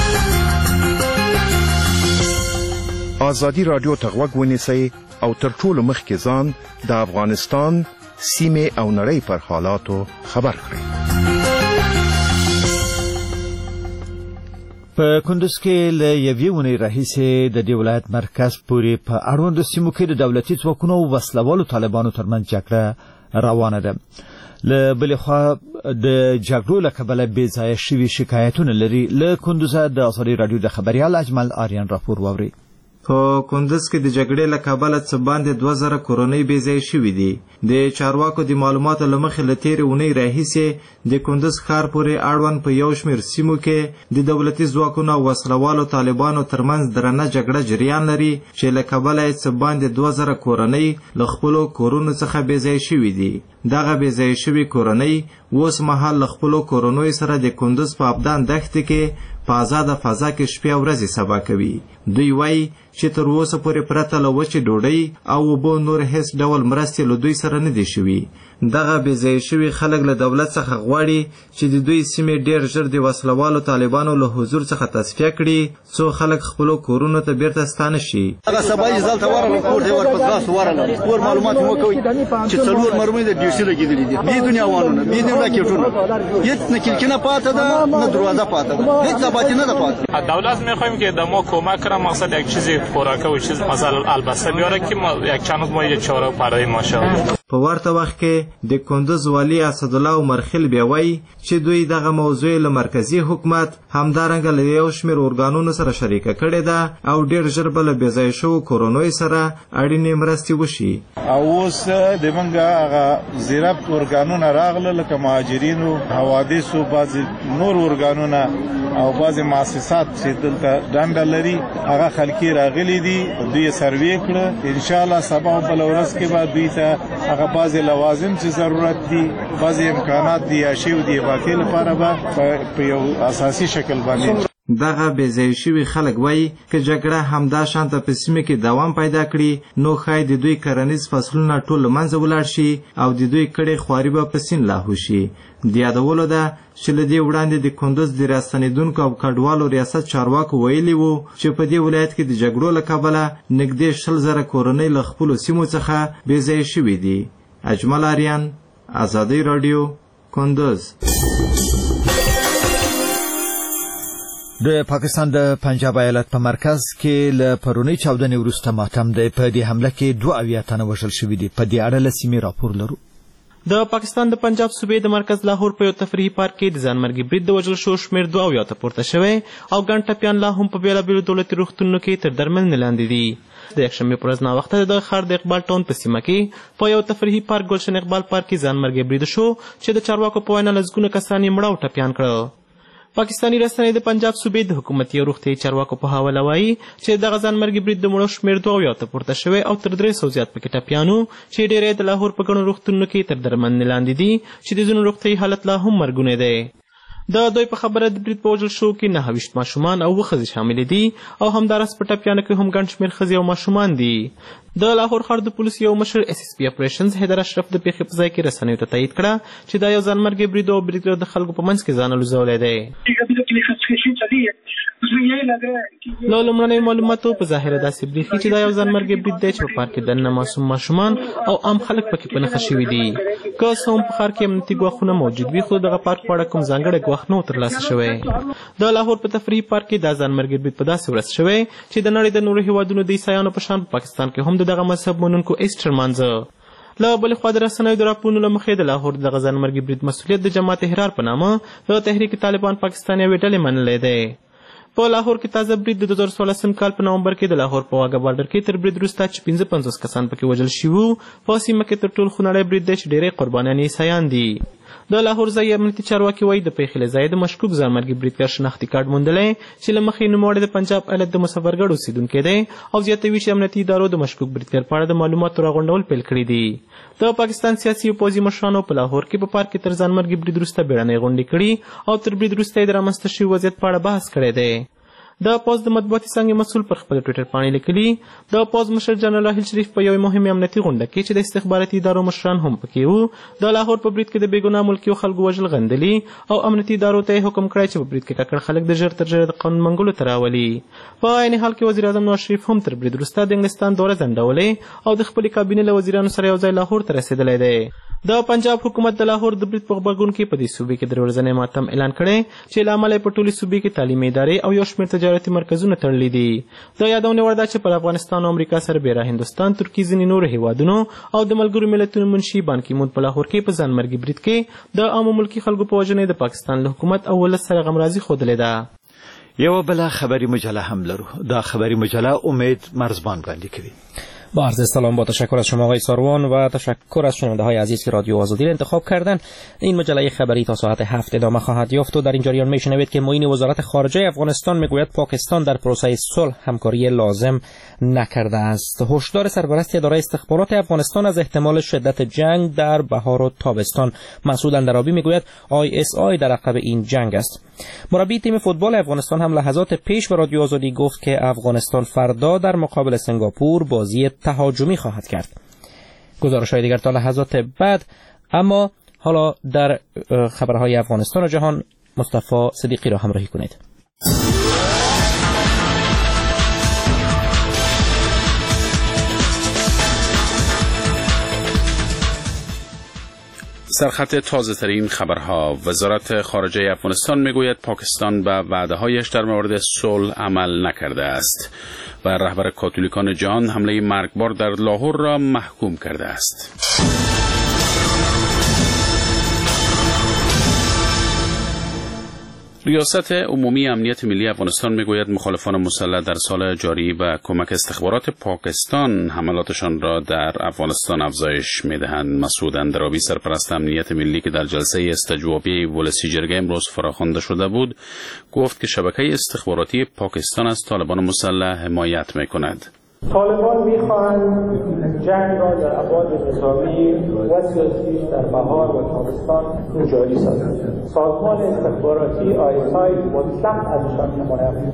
ازادي راډیو ته غوږ ونیسئ او تر ټولو مخکې ځان د افغانستان سیمې او نړۍ پر حالاتو خبر کړئ. په کندوز کې له یوې اونۍ راهیسې د دې ولایت مرکز پورې په اړوندو سیمو کې د دولتي ځواکونو او وسلهوالو طالبانو ترمنځ جګړه روانه ده. له بل خوا د جګړو له کبله بې ځایه شوي شکایتونه لري. له کندوزه د آزادي راډیو د خبریال اجمل آریان راپور واوري. په کندز کې د جګړې له کبله څه باندې دوه زره کورنۍ بې ځایه شوي دي. د چارواکو د معلوماتو له مخې له تېرې اونۍ راهیسې د کندز ښار پورې اړوند په یو شمېر سیمو کې د دولتي ځواکونو او وسلوالو طالبانو ترمنځ درنه جګړه جریان لري چې له کبله یې څه باندې دوه زره کورنۍ له خپلو کورونو څخه بې ځایه شوي دي. دغه بې ځایه شوي کورنۍ اوس مهال له خپلو کورنیو سره د کندز په ابدان دښتې کې په آزاده فضا کې شپې او ورځې سبا کوي. دوی وایي چې تر اوسه پورې پرته له وچې ډوډۍ او اوبو نور هیڅ ډول مرستې له دوی سره نه دي شوي. دغه بې ځایه شوي خلک له دولت څخه غواړي چې د دوی سیمې ډېر ژر د وسلوالو طالبانو له حضور څخه تصفیه کړي څو خلک خپلو کورونو ته بیرته ستانه شي. هغه سبا یې ځلته ورغلم کور دی ورپسې ځغاستو ورغلم کور معلومات مو کوي چې څلور مرمۍ د ډیوسي لګېدلي دي بې دنیا وانونه بې دنیا راکېټونه هېڅ نه کلکینه پاته ده نه دروازه پاته ده هېڅ ثباتی نه ده پاته. دولت میخوایم که به ما کمک کنه مقصد یک چیزی خوراک و چیز مثلا البسته بیاره که ما یک چند ما یک چاره برای ما شود. په ورته وخت کې د کندز والی اسدالله عمرخیل بیا وایي چې دوی دغه موضوع له مرکزي حکومت همدارنګه له یو شمېر ارګانونو سره شریکه کړې ده او ډېر ژر به له بې ځایه شوو کورنیو سره اړینې مرستې وشي. او اوس د موږ هغه زیربط ارګانونه راغله لکه مهاجرینو حوادثو بعضې نور ارګانونه او بعضې مؤسسات چې دلته دنده لري هغه خلکي راغلي دي دوی یې سروې کړه. انشاءالله سبا او بله ورځ کې به دوی ته هغه بعضې لوازم چې ضرورت دي بعضې امکانات دي یا شی د باقي لپاره به په یو اساسي شکل باندې. دغه بې ځایه شوي خلک وایي که جګړه همدا شانته په سیمه کې دوام پیدا کړي نو ښایي د دوی کرنیز فصلونه ټول له منځه ولاړ شي او د دوی کړې خواري به په سیند لاهو شي. د یادولو ده چې له دې وړاندې د کندز د راستنېدونکو او کډوالو ریاست چارواکو ویلي وو چې په دې ولایت کې د جګړو له کبله نږدې شل زره کورنۍ له خپلو سیمو څخه بې ځایه شوي دي. اجمل آریان ازادي راډیو کندز. د پاکستان د پنجاب ایالت په مرکز کې له پرونی چاودنې وروسته ماتم دی. په دې حمله کې دوه اویا تنه وژل شوي دي. په دې اړه له سیمې راپور لرو. د پاکستان د پنجاب صوبې د مرکز لاهور په یو تفریحي پارک کې د ځانمرګي برید د وژل شوو شمېر دوه اویا ته پورته شوی او ګڼ ټپیان لا هم په بېلابېلو دولتي روغتونونو کې تر درملنې لاندې دي. د یکشنبې په ورځ ناوخته د ښار د اقبال ټاون په سیمه کې په یو تفریحي پارک ګلشن اقبال پارک کې ځانمرګي برید شو چې د چارواکو په وینا لسګونه کسان یې مړه او ټپیان کړه. پاکستاني رسنۍ د پنجاب صوبې د حکومتي او روغتیایي چارواکو په حواله وایي چې دغه ځانمرګي برید د مړو شمېر دوه اویا ته پورته شوی او تر درې سوو زیات پکې ټپیانو چې ډېری د لاهور په ګڼو روغتونونو کې تر درملنې لاندې دي چې د ځینو روغتیایي حالت لا هم مرګونی دی. د دوی په خبره د برید په وژل شوو کې نهه ویشت ماشومان او اووه ښځې شاملې دي او همداراز په ټپیانو کې هم ګڼ شمېر ښځې او ماشومان دي. د لاهور ښار د پولیسو یو مشر اس اس پي اپریشنز حیدر اشرف د پیښې په ځای کې رسنیو ته تایید کړه چې دا یو ځانمرګي برید او برید د خلکو په منځ کې ځان الوزولی دی. له لومړنیو معلوماتو په ظاهره داسې برېښي چې دا یو ځانمرګي برید دی چې په پارک کې دننه معصوم ماشومان او عام خلک پکې په نښه شوي دي. که څه هم په ښار کې امنیتي ګواښونه موجود وي خو دغه پارک په اړه کوم ځانګړی ګواښ نه و ترلاسه شوی. د لاهور په تفریحي پارک کې دا ځانمرګي برید په داسې ورځ شوی چې د نړۍ د نورو هېوادونو د عیسایانو په شان په پاکستان کې هم د دغه مذهب منونکو ایسټر لمانځه. له بلې خوا د رسنیو د راپورونو له مخې د لاهور دغه ځانمرګي برید مسؤلیت د جماعت احرار په نامه د تحریک طالبان پاکستان یوې ډلې منلی دی. په لاهور کې تازه برید د دوه زره څوارلسم کال په نومبر کې د لاهور په واګه بارډر کې تر برید وروسته چې پنځه پنځوس کسان پکې وژل شوي وو په سیمه کې تر ټولو خونړی برید دی چې ډېری قربانیان یې عیسایان دي. د لاهور ځایي امنیتي چارواکي وایي د پیښې له ځایه د مشکوک ځانمرګي بریدګر شناختي کارډ موندلی چې له مخې نوموړی د پنجاب ایالت د مسافرګړ اوسېدونکی دی او زیاتوي چې امنیتي ادارو د مشکوک بریدګر په اړه د معلوماتو راغونډول پیل کړي دي. د پاکستان سیاسي او پوځي مشرانو په لاهور کې په پارک کې تر ځانمرګي برید وروسته بیړنۍ غونډې کړي او تر برید وروسته یې د رامنځته شوي وضعیت په اړه بحث کړی دی. د پوځ د مطبوعاتي څانګې مسؤل پر خپل ټویټر پاڼې لیکلي د پوځ مشر جنرال راحیل شریف په یوې مهمې امنیتي غونډه کې چې د استخباراتي ادارو مشران هم پکې وو د لاهور په برید کې د بېګناه ملکیو خلکو وژل غندلي او امنیتي ادارو ته یې حکم کړی چې په برید کې ککړ خلک د ژر تر ژره د قانون منګولو ته راولي. په عین حال کې وزیر اعظم نواز شریف هم تر برید وروسته د انګلستان دوره ځنډولې او د خپلې کابینې له وزیرانو سره یو ځای لاهور ته رسېدلی دی. د پنجاب حکومت د لاهور د برید په غبرګون کې په دې صوبې کې د ورځنی ماتم اعلان کړی چې له امله په ټولې صوبې کې تعلیمي ادارې او یو شمېر تجارتي مرکزونه تړلي دي. د یادونې وړ ده چې پر افغانستان او امریکا سربېره هندوستان، ترکیې، ځینې نورو هیوادونو او د ملګرو ملتونو منشي بان کی مون په لاهور کې په ځانمرګي برید کې د عامو ملکي خلکو په وژنې د پاکستان له حکومت او ولس سره غمرازي ښودلې ده. یو بل خبری مجله هم لرو. دا خبری مجله امید مرزبان وړاندې کوي. با عرض سلام، با تشکر از شما آقای ساروان و تشکر از شنونده های عزیز که رادیو آزادی را انتخاب کردن. این مجله خبری تا ساعت هفت ادامه خواهد یافت و در این جریان میشنوید که معین وزارت خارجه افغانستان میگوید پاکستان در پروسه صلح همکاری لازم نکرده است. هشدار سرپرست اداره استخبارات افغانستان از احتمال شدت جنگ در بهار و تابستان. مسعود اندرابی میگوید آی اس آی در عقب این جنگ است. مربی تیم فوتبال افغانستان هم لحظات پیش به رادیو آزادی گفت که افغانستان فردا در مقابل سنگاپور بازی تهاجمی خواهد کرد. گزارش‌های دیگر تا لحظات بعد. اما حالا در خبرهای افغانستان و جهان مصطفی صدیقی را همراهی کنید. سرخط تازه ترین خبرها. وزارت خارجه افغانستان میگوید پاکستان به وعده هایش در مورد صلح عمل نکرده است و رهبر کاتولیکان جهان حمله مرگبار در لاهور را محکوم کرده است. ریاست عمومی امنیت ملی افغانستان میگوید مخالفان مسلح در سال جاری به کمک استخبارات پاکستان حملاتشان را در افغانستان افزایش میدهند. مسعود اندرابی سرپرست امنیت ملی که در جلسه استجوابی ولسی جرگه امروز فراخوانده شده بود گفت که شبکه استخباراتی پاکستان از طالبان مسلح حمایت میکند. طالبان می‌خواهند جنگ را در ابعاد نظامی و سیاسی در بهار و تابستان جاری سازند. سازمان استخباراتی آی اس آی مطلق ازشان حمایت.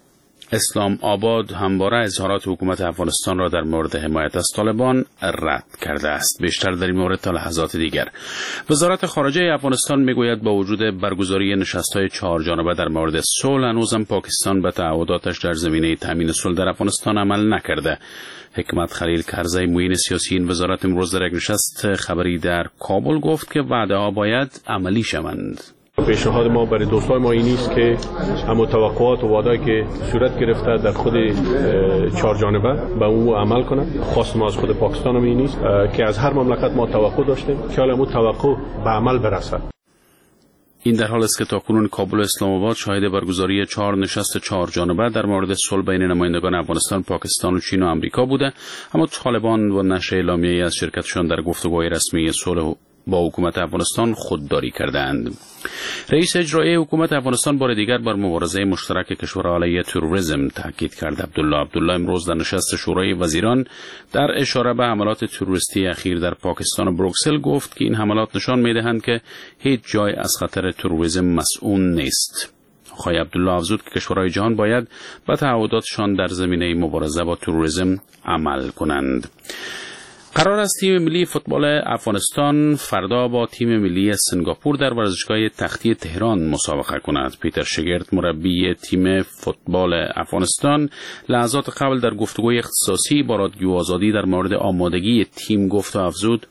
اسلام آباد همواره اظهارات حکومت افغانستان را در مورد حمایت از طالبان رد کرده است. بیشتر در این مورد تا لحظات دیگر. وزارت خارجه افغانستان میگوید با وجود برگزاری نشست‌های چهار جانبه در مورد صلح هنوزم پاکستان به تعهداتش در زمینه تامین صلح در افغانستان عمل نکرده. حکمت خلیل کرزی معین سیاسی این وزارت امروز در یک نشست خبری در کابل گفت که وعده‌ها باید عملی شوند. پیشنهاد ما برای دوستان ما این است که اما توقعات و وعده‌ای که صورت گرفته در خود چهار جانبه به اون عمل کنند. خواست ما از خود پاکستان هم این است که از هر مملکت ما توقع داشتیم که حالا اون توقع به عمل برسد. این در حال است که تاکنون کابل و اسلام آباد شاهد برگزاری چهار نشست چهار جانبه در مورد صلح بین نمایندگان افغانستان، پاکستان و چین و آمریکا بوده، اما طالبان و نشر اعلامیه‌ای از شرکتشان در گفتگوهای رسمی صلح با حکومت افغانستان خودداری کردند. رئیس اجرایی حکومت افغانستان بار دیگر بر مبارزه مشترک کشورها علیه تروریسم تاکید کرد. عبدالله عبدالله امروز در نشست شورای وزیران در اشاره به حملات تروریستی اخیر در پاکستان و بروکسل گفت که این حملات نشان می‌دهند که هیچ جای از خطر تروریسم مسئول نیست. آقای عبدالله افزود که کشورهای جهان باید به تعهداتشان در زمینه مبارزه با تروریسم عمل کنند. قرار است تیم ملی فوتبال افغانستان فردا با تیم ملی سنگاپور در ورزشگاه تختی تهران مسابقه کند. پیتر شگرد مربی تیم فوتبال افغانستان لحظات قبل در گفتگوی اختصاصی با رادیو آزادی در مورد آمادگی تیم گفت و افزود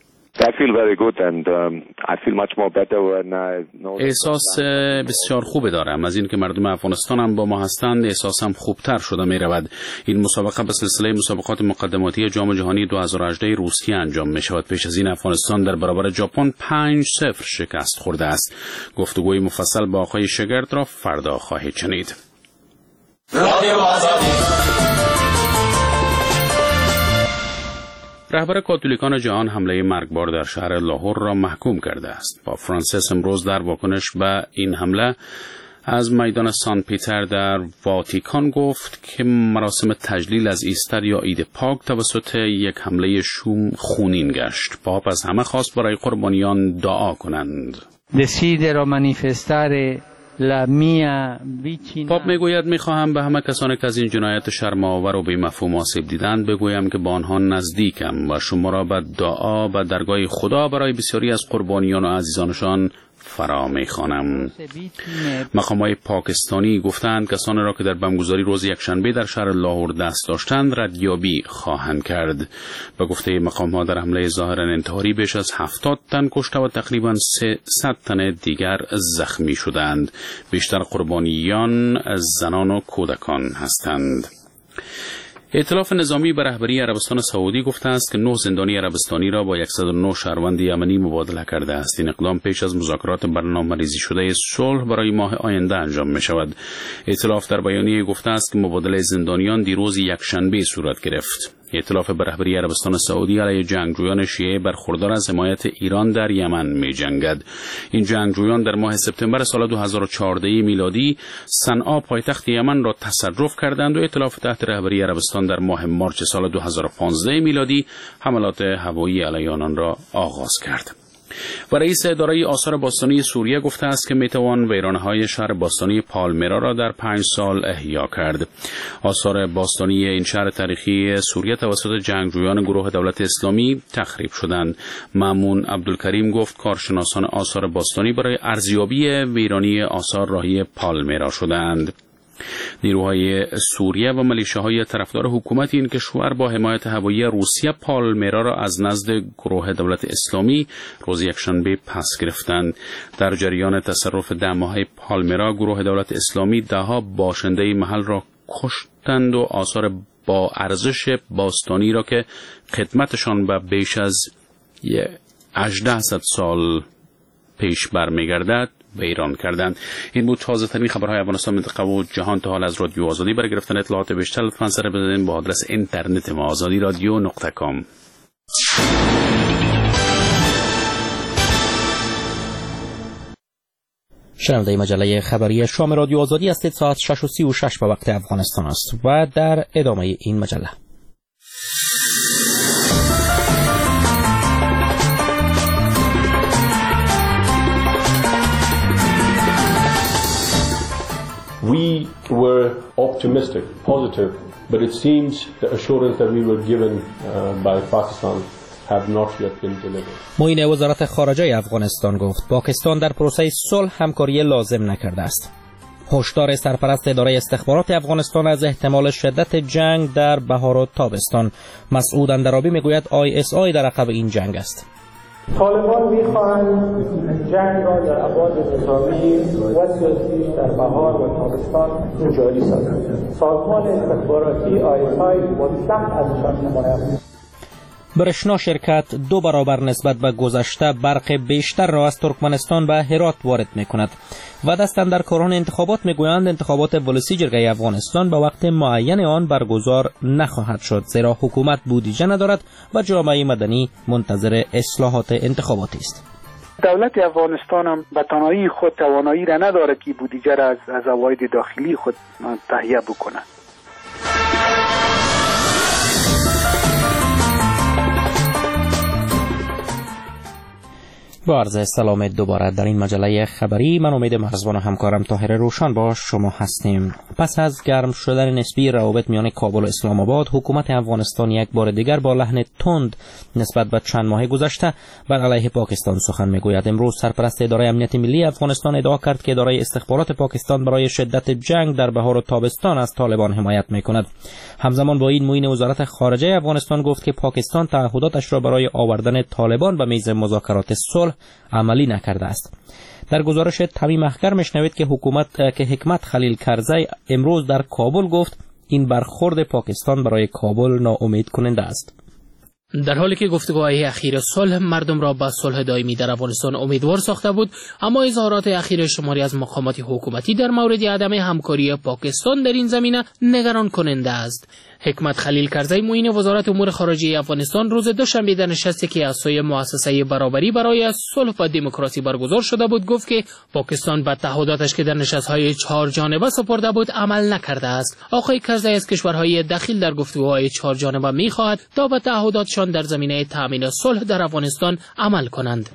احساس بسیار خوبه دارم از این که مردم افغانستان هم با ما هستند. احساسم خوبتر شده می رود. این مسابقه به سلسله مسابقات مقدماتی جام جهانی دو هزار و هجده روسیه انجام می شود. پیش از این افغانستان در برابر ژاپن پنج صفر شکست خورده است. گفتگوی مفصل با آقای شگرد را فردا خواهید شنید. رهبر کاتولیکان جهان حمله مرگبار در شهر لاهور را محکوم کرده است. پاپ فرانسیس امروز در واکنش به این حمله از میدان سان پیتر در واتیکان گفت که مراسم تجلیل از ایستر یا عید پاک توسط یک حمله شوم خونین گشت. پاپ از همه خواست برای قربانیان دعا کنند. Desidero manifestare پاپ میگوید میخواهم به همه کسانی که از این جنایت شرم‌آور و بی‌مفهوم آسیب دیدند بگویم که با آنها نزدیکم و شما را به دعا به درگاه خدا برای بسیاری از قربانیان و عزیزانشان فرا می‌خوانم. مقامات پاکستانی گفتند کسانی را که در بمبگذاری روز یکشنبه در شهر لاهور دست داشتند ردیابی خواهند کرد. به گفته مقامات در حمله ظاهراً انتحاری بیش از هفتاد تن کشته و تقریباً سیصد تن دیگر زخمی شدند. بیشتر قربانیان زنان و کودکان هستند. ائتلاف نظامی به رهبری عربستان سعودی گفته است که نه زندانی عربستانی را با صد و نه شهروند یمنی مبادله کرده است. این اقدام پیش از مذاکرات برنامه‌ریزی شده صلح برای ماه آینده انجام می شود. ائتلاف در بیانیه گفته است که مبادله زندانیان دیروز یکشنبه صورت گرفت. ائتلاف به رهبری عربستان سعودی علیه جنگجویان شیعه برخوردار از حمایت ایران در یمن می جنگد. این جنگجویان در ماه سپتامبر سال دو هزار و چهارده میلادی صنعا پایتخت یمن را تصرف کردند و ائتلاف تحت رهبری عربستان در ماه مارس سال دو هزار و پانزده میلادی حملات هوایی علیه آنان را آغاز کرد. و رئیس اداره آثار باستانی سوریه گفته است که میتوان ویرانه‌های شهر باستانی پالمیرا را در پنج سال احیا کرد. آثار باستانی این شهر تاریخی سوریه توسط جنگجویان گروه دولت اسلامی تخریب شدند. مامون عبدالکریم گفت کارشناسان آثار باستانی برای ارزیابی ویرانی آثار راهی پالمیرا شدند. نیروهای سوریه و ملیشه‌های طرفدار حکومت این کشور با حمایت هوایی روسیه پالمیرا را از نزد گروه دولت اسلامی روز یکشنبه پس گرفتند. در جریان تصرف دماهای پالمیرا گروه دولت اسلامی دهها باشنده محل را کشتند و آثار با ارزش باستانی را که خدمتشان به بیش از هجده صد سال پیش برمیگردد ویران کردند. این بود تازه ترین خبرهای افغانستان، منطقه و جهان. تا حال از رادیو آزادی برای گرفتن اطلاعات بیشتر لطفاً سر بزنید با آدرس اینترنت ما آزادی رادیو نقطه کام. شنونده مجله خبری شام رادیو آزادی هستید. ساعت شش و سی و شش به وقت افغانستان است و در ادامه این مجله We were optimistic, positive, but it seems the assurance that we were given uh, by Pakistan have not yet been delivered. معین وزارت خارجه افغانستان گفت پاکستان در پروسه صلح همکاری لازم نکرده است. هشدار سرپرست اداره استخبارات افغانستان از احتمال شدت جنگ در بهار و تابستان. مسعود اندرابی میگوید آی اس آی در عقب این جنگ است. طالبان می‌خواهند جنگ را در ابعاد نظامی و سیاسی در بهار و تابستان جاری سازند. سازمان استخباراتی آی اس آی مطلق ازشان حمایت. برشنا شرکت دو برابر نسبت به گذشته برق بیشتر را از ترکمنستان به هرات وارد می‌کند و دستاندرکاران انتخابات می‌گویند انتخابات ولسی جرگه افغانستان به وقت معین آن برگزار نخواهد شد، زیرا حکومت بودجه ندارد و جامعه مدنی منتظر اصلاحات انتخاباتی است. دولت افغانستان هم به تنهایی خود توانایی را ندارد که بودجه را از از عواید داخلی خود تهیه بکند. با عرض سلام دوباره در این مجله خبری، من امید مرزبان و همکارم طاهر روشن با شما هستیم. پس از گرم شدن نسبی روابط میان کابل و اسلام آباد، حکومت افغانستان یک بار دیگر با لحن تند نسبت به چند ماه گذشته بر علیه پاکستان سخن میگوید. امروز سرپرست اداره امنیت ملی افغانستان ادعا کرد که اداره استخبارات پاکستان برای شدت جنگ در بهار و تابستان از طالبان حمایت میکند. همزمان با این معین وزارت خارجه افغانستان گفت که پاکستان تعهداتش را برای آوردن طالبان به میز مذاکرات صلح عملی نکرده است. در گزارش تمیم اخگر میشنوید که حکومت که حکمت خلیل کرزی امروز در کابل گفت این برخورد پاکستان برای کابل ناامید کننده است. در حالی که گفتگوهای اخیر صلح مردم را به صلح دائمی در افغانستان امیدوار ساخته بود، اما اظهارات اخیر شماری از مقامات حکومتی در مورد عدم همکاری پاکستان در این زمینه نگران کننده است. حکمت خلیل کرزی معین وزارت امور خارجه افغانستان روز دوشنبه در نشستی که از سوی مؤسسه برابری برای صلح و دموکراسی برگزار شده بود گفت که پاکستان به تعهداتش که در نشست‌های چهار جانبه سپرده بود عمل نکرده است. آقای کرزی از کشورهای دخیل در گفتگوهای چهار جانبه می‌خواهد تا به تعهداتشان در زمینه تامین صلح در افغانستان عمل کنند.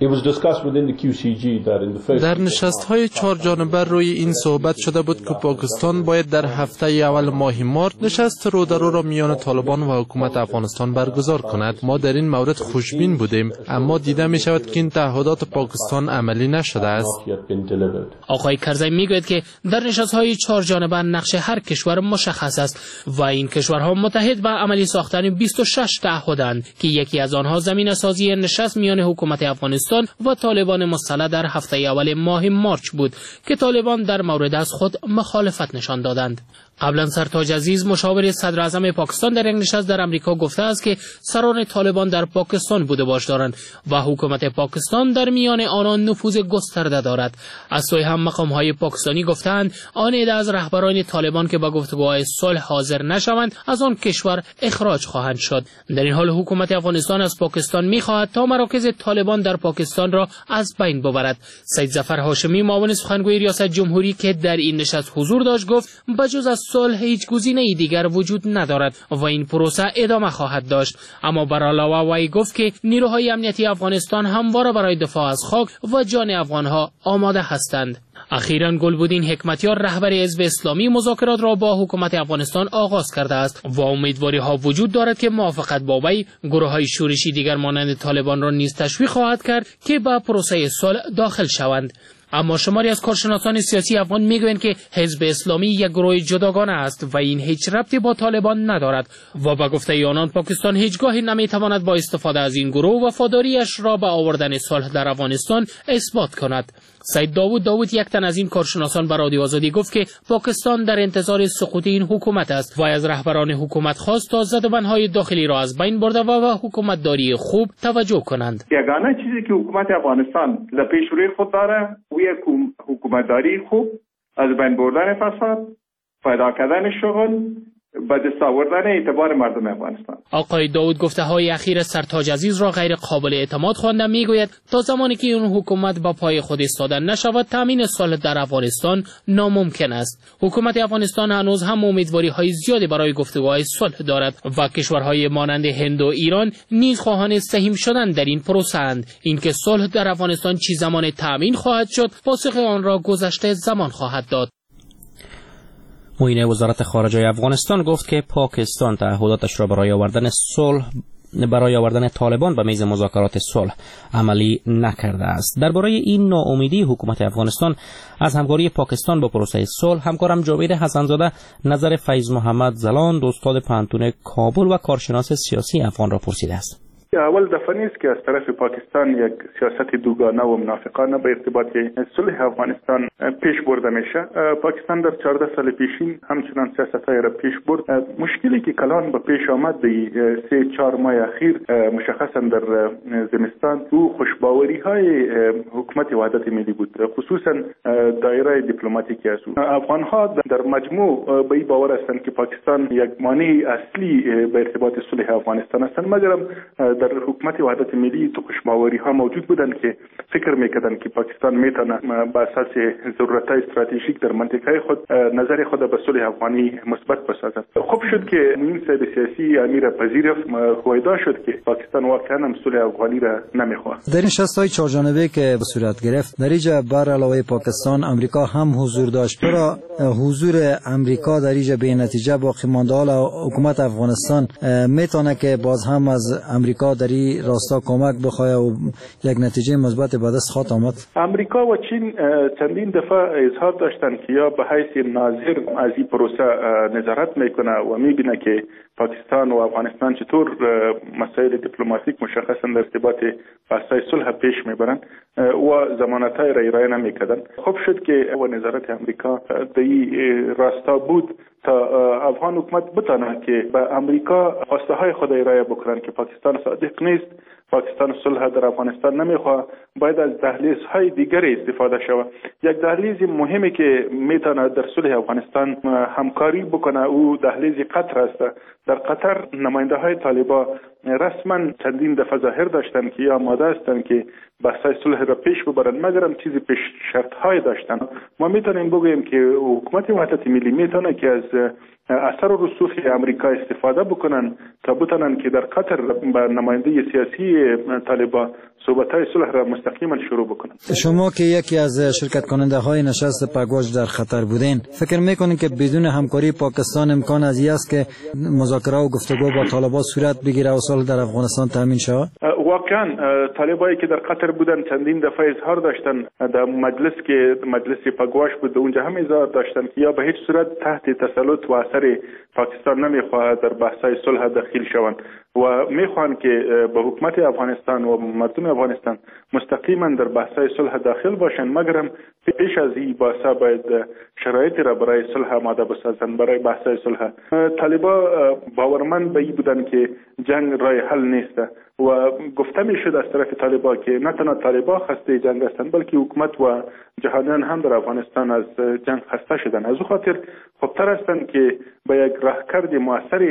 در نشست‌های چهار جانبه روی این صحبت شده بود که پاکستان باید در هفته اول ماه مارس نشست رو در رو را میان طالبان و حکومت افغانستان برگزار کند. ما در این مورد خوشبین بودیم، اما دیده می شود که این تعهدات پاکستان عملی نشده است. آقای کرزی میگوید که در نشست‌های چهار جانبه نقش هر کشور مشخص است و این کشورها متحد به عملی ساختن بیست و شش تعهدند که یکی از آنها زمین سازی نشست میان حکومت افغانستان و طالبان مسلح در هفته اول ماه مارچ بود که طالبان در مورد از خود مخالفت نشان دادند. قبلا سرتاج عزیز مشاور صدر اعظم پاکستان در یک نشست در امریکا گفته است که سران طالبان در پاکستان بوده باش دارند و حکومت پاکستان در میان آنان نفوذ گسترده دارد. از سوی هم مقام‌های پاکستانی گفتند آن عده از رهبران طالبان که به گفتگوهای صلح حاضر نشوند از آن کشور اخراج خواهند شد. در این حال حکومت افغانستان از پاکستان می‌خواهد تا مراکز طالبان در پاکستان را از بین ببرد. سید ظفر هاشمی معاون سخنگوی ریاست جمهوری که در این نشست حضور داشت گفت بجز از صلح هیچ گزینه‌ای دیگر وجود ندارد و این پروسه ادامه خواهد داشت. اما بر علاوه وی گفت که نیروهای امنیتی افغانستان همواره برای دفاع از خاک و جان افغانها آماده هستند. اخیراً گلبدین حکمتیار رهبر حزب اسلامی مذاکرات را با حکومت افغانستان آغاز کرده است و امیدواری ها وجود دارد که موافقت با وی گروه‌های شورشی دیگر مانند طالبان را نیز تشویق خواهد کرد که به پروسه صلح داخل شوند. اما شماری از کارشناسان سیاسی افغان میگویند که حزب اسلامی یک گروه جداگانه است و این هیچ ربطی با طالبان ندارد و با گفته آنان پاکستان هیچگاهی نمیتواند با استفاده از این گروه وفاداریش را به آوردن صلح در افغانستان اثبات کند. سید داوود داوود یک تن از این کارشناسان به رادیو آزادی گفت که پاکستان در انتظار سقوط این حکومت است و از رهبران حکومت خواست تا زدبندهای داخلی را از بین برده و به حکومتداری خوب توجه کنند. یگانه چیزی که حکومت افغانستان در پیش روی خود داره و یک حکومتداری خوب، از بین بردن فساد، پیدا کردن شغل، به دست آوردن اعتبار مردم افغانستان. آقای داوود گفته های اخیر سرتاج عزیز را غیر قابل اعتماد خوانده. میگوید تا زمانی که این حکومت با پای خود ایستاده نشود تامین صلح در افغانستان ناممکن است. حکومت افغانستان هنوز هم امیدواری های زیادی برای گفتگوهای صلح دارد و کشورهای مانند هند و ایران نیز خواهان سهیم شدن در این پروسه اند. اینکه صلح در افغانستان چه زمان تامین خواهد شد پاسخ آن را گذشته زمان خواهد داد. معین وزارت خارجه افغانستان گفت که پاکستان تعهداتش را برای آوردن صلح برای آوردن طالبان به میز مذاکرات صلح عملی نکرده است. درباره این ناامیدی حکومت افغانستان از همکاری پاکستان با پروسه صلح همکارم جاوید حسنزاده نظر فیض محمد زلاند استاد پانتون کابل و کارشناس سیاسی افغان را پرسیده است. اول دفعه نیست که از طرف پاکستان یک سیاست دوگانه و منافقانه به ارتباط صلح افغانستان پیش برده میشه. پاکستان در چهارده سال پیشین همچنان سیاست‌های را پیش برد. مشکلی که کلان به پیش آمد در سه چهار ماه اخیر مشخصا در زمستان او خوشباوری‌های حکومت وحدت ملی بود، خصوصا دایره دیپلماتیکی است. افغان‌ها در مجموع به این باور هستند که پاکستان یک مانع اصلی به ارتباط صلح افغانستان است. مگر در حکومت وحدت ملی تو خوشباوری ها موجود بودند که فکر میکردند که پاکستان میتونه با اساس ضرورت‌های استراتژیک در منطقه خود نظر خود به صلح افغانی مثبت بسازد. خوب شد که این سیاست سیاسی امیر پذیرفت، هویدا شد که پاکستان واقعا هم صلح افغانی را نمیخواد. در این شست‌های چهار جانبه که به صورت گرفت در اینجا بر علاوه پاکستان امریکا هم حضور داشت. برای حضور امریکا در اینجا به نتیجه باقی مانده حکومت افغانستان میتونه که باز هم از امریکا در این راستا کمک بخواه و یک نتیجه مثبت به دست خواهد آمد. امریکا و چین چندین دفعه اظهار داشتند که یا به حیث ناظر از این پروسه نظارت میکنه و میبینه که پاکستان و افغانستان چطور مسائل دیپلماتیک مشخصا در ارتباط بحث‌های صلح پیش میبرند و ضمانت‌های را ارائه نمیکردند. خوب شد که و نظارت امریکا در این راستا بود تا افغان حکومت بتانه که به امریکا خواسته های خود ارائه بکنن که پاکستان صادق نیست، پاکستان صلح در افغانستان نمیخواه، باید از دهلیز های دیگری استفاده شود. یک دهلیز مهمی که میتونه در صلح افغانستان همکاری بکنه او دهلیز قطر است. در قطر نماینده های طالبان رسما چندین دفعه ظاهر داشتن که آماده هستند که بحث‌های صلح را پیش ببرند، مگر هم چیزی پیش شرط‌های داشتن. ما میتونیم بگوییم که حکومت وحدت ملی میتونه که از اثر و رسوخ امریکا استفاده بکنن تا بتونن که در قطر با نماینده سیاسی طالبان صحبت‌های صلح را مستقیما شروع بکنن. شما که یکی از شرکت کننده های نشست پگواش در خطر بودین، فکر میکنین که بدون همکاری پاکستان امکان از این است که مذاکره و گفتگو با طالبان صورت بگیره و صلح در افغانستان تامین شود؟ واقعا طالبایی که در قطر بودن چندین دفعه اظهار داشتن، در مجلس که مجلس پگواش بود اونجا هم اظهار داشتن که یا به هیچ صورت تحت تسلط و اثر پاکستان نمیخواهد در بحث‌های صلح داخل شوند و میخوان که به حکومت افغانستان و مردم افغانستان مستقیما در بحث‌های صلح داخل باشند، مگرم پیش از این بحث‌ها باید شرایطی را برای صلح آماده بسازند. برای بحث‌های صلح طالبان باورمند به این بودن که جنگ راه حل نیست و گفته میشد از طرف طالبان که نه تنها طالبان خسته جنگ هستند بلکه حکومت و جهانیان هم در افغانستان از جنگ خسته شدند. از او خاطر خوبتر هستند که با یک راهکرد مؤثر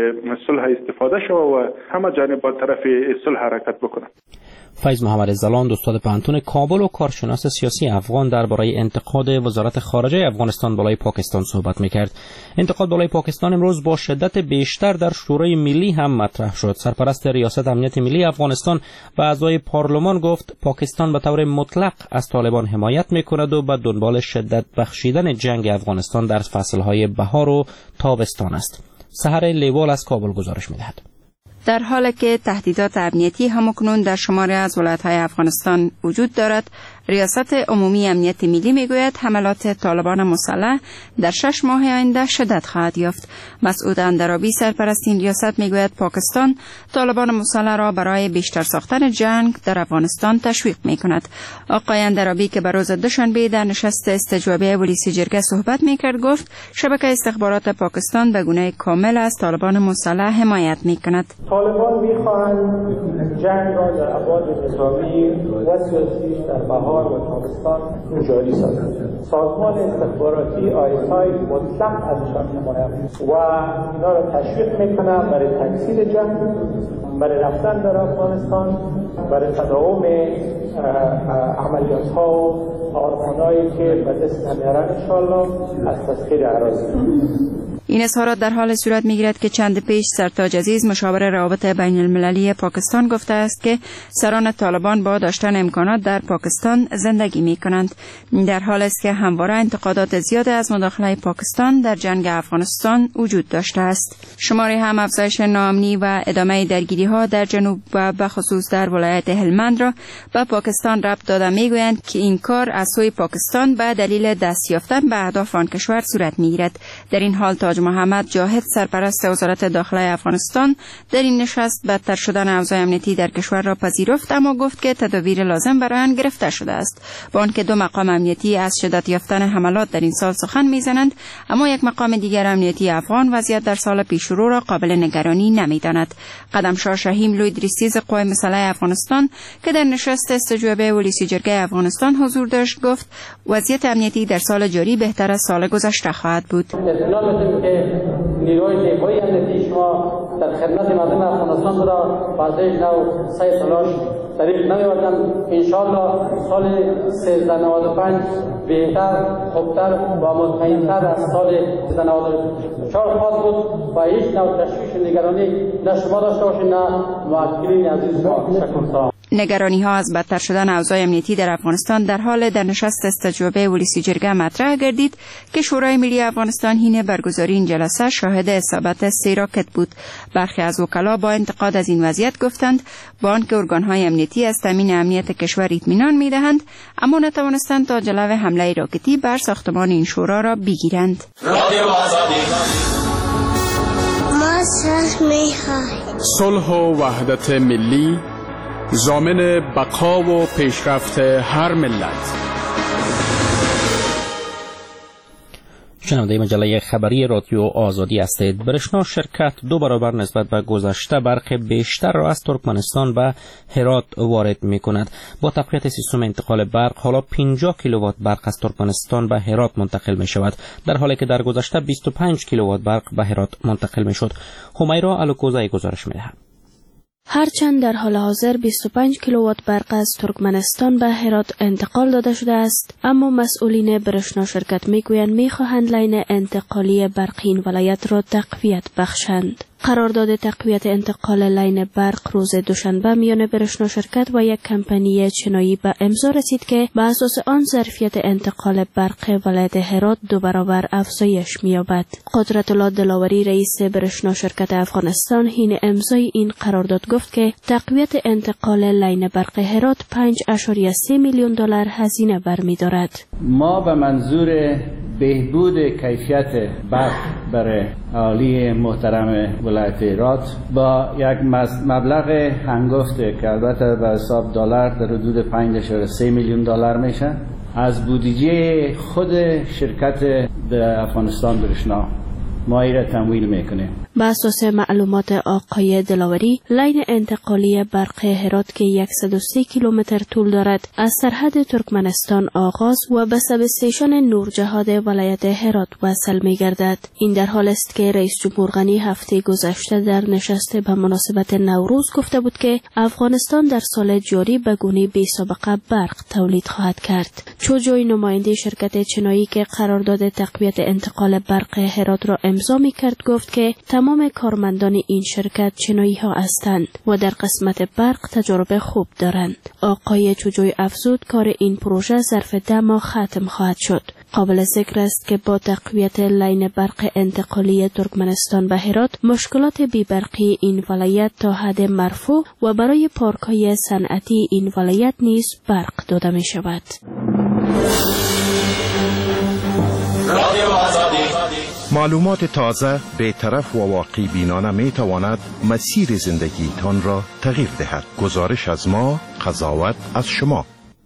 صلح استفاده شود و همه جانب با طرف صلح حرکت بکنند. فیض محمد زلاند، استاد پانتون کابل و کارشناس سیاسی افغان، درباره انتقاد وزارت خارجه افغانستان بالای پاکستان صحبت می‌کرد. انتقاد بالای پاکستان امروز با شدت بیشتر در شورای ملی هم مطرح شد. سرپرست ریاست امنیت ملی افغانستان و اعضای پارلمان گفت پاکستان به طور مطلق از طالبان حمایت می‌کند و به دنبال شدت بخشیدن جنگ افغانستان در فصل‌های بهار و تابستان است. سحر لیوال از کابل گزارش می‌دهد. در حالی که تهدیدات امنیتی همکنون در شماری از ولایت‌های افغانستان وجود دارد، ریاست عمومی امنیت ملی میگوید حملات طالبان مسلح در شش ماه آینده شدت خواهد یافت. مسعود اندرابی، سرپرست این ریاست، میگوید پاکستان طالبان مسلح را برای بیشتر ساختن جنگ در افغانستان تشویق میکند. آقای اندرابی که به روز دوشنبه در نشست استجوابی ولیس جرگه صحبت میکرد گفت شبکه استخبارات پاکستان به گونه کامل از طالبان مسلح حمایت میکند. طالبان میخواهند جنگ را در ابعاد نظامی و سیاسی در بهار و تابستان جاری سازند. سازمان استخباراتی آی اس آی مطلق ازشان حمایت و اینا را تشویق میکنند برای تکثیر جنگ، برای رفتن در افغانستان، برای تداوم عملیات ها و آرمانهایی که به دست نمیارن انشاءالله از تسخیر اراضی. این اظهارات در حال صورت میگیرد که چند پیش سرتاج عزیز، مشاور روابط بین المللی پاکستان، گفته است که سران طالبان با داشتن امکانات در پاکستان زندگی می کنند. در حال است که همواره انتقادات زیاد از مداخله پاکستان در جنگ افغانستان وجود داشته است. شماری هم افزایش ناامنی و ادامه درگیری ها در جنوب و به خصوص در ولایت هلمند را به پاکستان ربط داده میگویند که این کار از سوی پاکستان به دلیل دست یافتن به اهداف آن کشور صورت میگیرد. در این حال تاج محمد جاهد، سرپرست وزارت داخله افغانستان، در این نشست بدتر شدن اوضاع امنیتی در کشور را پذیرفت، اما گفت که تدابیر لازم برای آن گرفته شده است. با آنکه دو مقام امنیتی از شدت یافتن حملات در این سال سخن میزنند، اما یک مقام دیگر امنیتی افغان وضعیت در سال پیشرو را قابل نگرانی نمیداند. قدمشاه شهیم لوید ریستیز قوای مسلح افغانستان که در نشست استجوابی ولیس جرگه افغانستان حضور داشت گفت وضعیت امنیتی در سال جاری بهتر از سال گذشته خواهد بود. نیروی نیروی امنیتی شما در خدمت مردم افغانستان بوده و از هیچ نوع سعی تلاش طریق نمی‌بردن. انشاءالله سال سیزده نود و پنج بهتر، خوبتر و مطمئن‌تر از سال سیزده نود و چهار خواهد بود و هیچ نوع تشویش و نگرانی نه شما داشته باشید نه معلولین عزیز ما. شکر. نگرانی ها از بدتر شدن اوضاع امنیتی در افغانستان در حال در نشست استجوابی ولیس جرگه مطرح گردید که شورای ملی افغانستان حین برگزاری این جلسه شاهد اصابت سه راکت بود. برخی از وکلا با انتقاد از این وضعیت گفتند با آنکه ارگان‌های امنیتی از تامین امنیت کشور اطمینان می‌دهند، اما نتوانستند تا جلو حمله راکتی بر ساختمان این شورا را بگیرند. صلح و وحدت ملی ضامن بقا و پیشرفت هر ملت. شنونده مجله خبری رادیو آزادی هستید. برشنا شرکت دو برابر نسبت به گذشته برق بیشتر را از ترکمنستان به هرات وارد می کند. با تقویت سیستم انتقال برق حالا پنجاه کیلووات برق از ترکمنستان به هرات منتقل می شود، در حالی که در گذشته بیست و پنج کیلووات برق به هرات منتقل می شد. همیرا الوکوزای گزارش می دهد. هرچند در حال حاضر بیست و پنج کیلووات برق از ترکمنستان به هرات انتقال داده شده است، اما مسئولین برشنا شرکت میگویند میخواهند لاین انتقالی برق این ولایت را تقویت بخشند. قرارداد تقویت انتقال لاین برق روز دوشنبه میان برشنا شرکت و یک کمپانی چینایی به امضا رسید که به اساس آن ظرفیت انتقال برق ولایت هرات دو برابر افزایش می‌یابد. قدرت الله دلاوری رئیس برشنا شرکت افغانستان حین امضای این قرارداد گفت که تقویت انتقال لاین برق هرات پنج ممیز سه میلیون دلار هزینه برمی‌دارد. ما به منظور بهبود کیفیت برق برای اهالی محترم ولایت هرات با یک مبلغ هنگفته که البته به حساب دلار در حدود پنج ممیز سه میلیون دلار میشه از بودجه خود شرکت افغانستان برشنا ما را تمویل میکنیم. به اساس معلومات آقای دلاوری، لاین انتقالی برق هرات که صد و سه کیلومتر طول دارد از سرحد ترکمنستان آغاز و به سب استیشن نورجهاد ولایت هرات وصل می گردد. این در حال است که رئیس جمهور غنی هفته گذشته در نشست به مناسبت نوروز گفته بود که افغانستان در سال جاری به گونه بی سابقه برق تولید خواهد کرد. چوجوی نماینده شرکت چینایی که قرارداد تقویت انتقال برق هرات را امضا می کرد گفت که تمام کارمندان این شرکت چینایی ها هستند و در قسمت برق تجربه خوب دارند. آقای چوجوی افزود کار این پروژه ظرف ده ماه ختم خواهد شد. قابل ذکر است که با تقویت لاین برق انتقالی ترکمنستان به هرات مشکلات بی‌برقی این ولایت تا حد مرفوع و برای پارک‌های صنعتی این ولایت نیز برق داده می شود. معلومات تازه، بی‌طرف و واقعی بینانه می تواند مسیر زندگیتان را تغییر دهد. گزارش از ما، قضاوت از شما.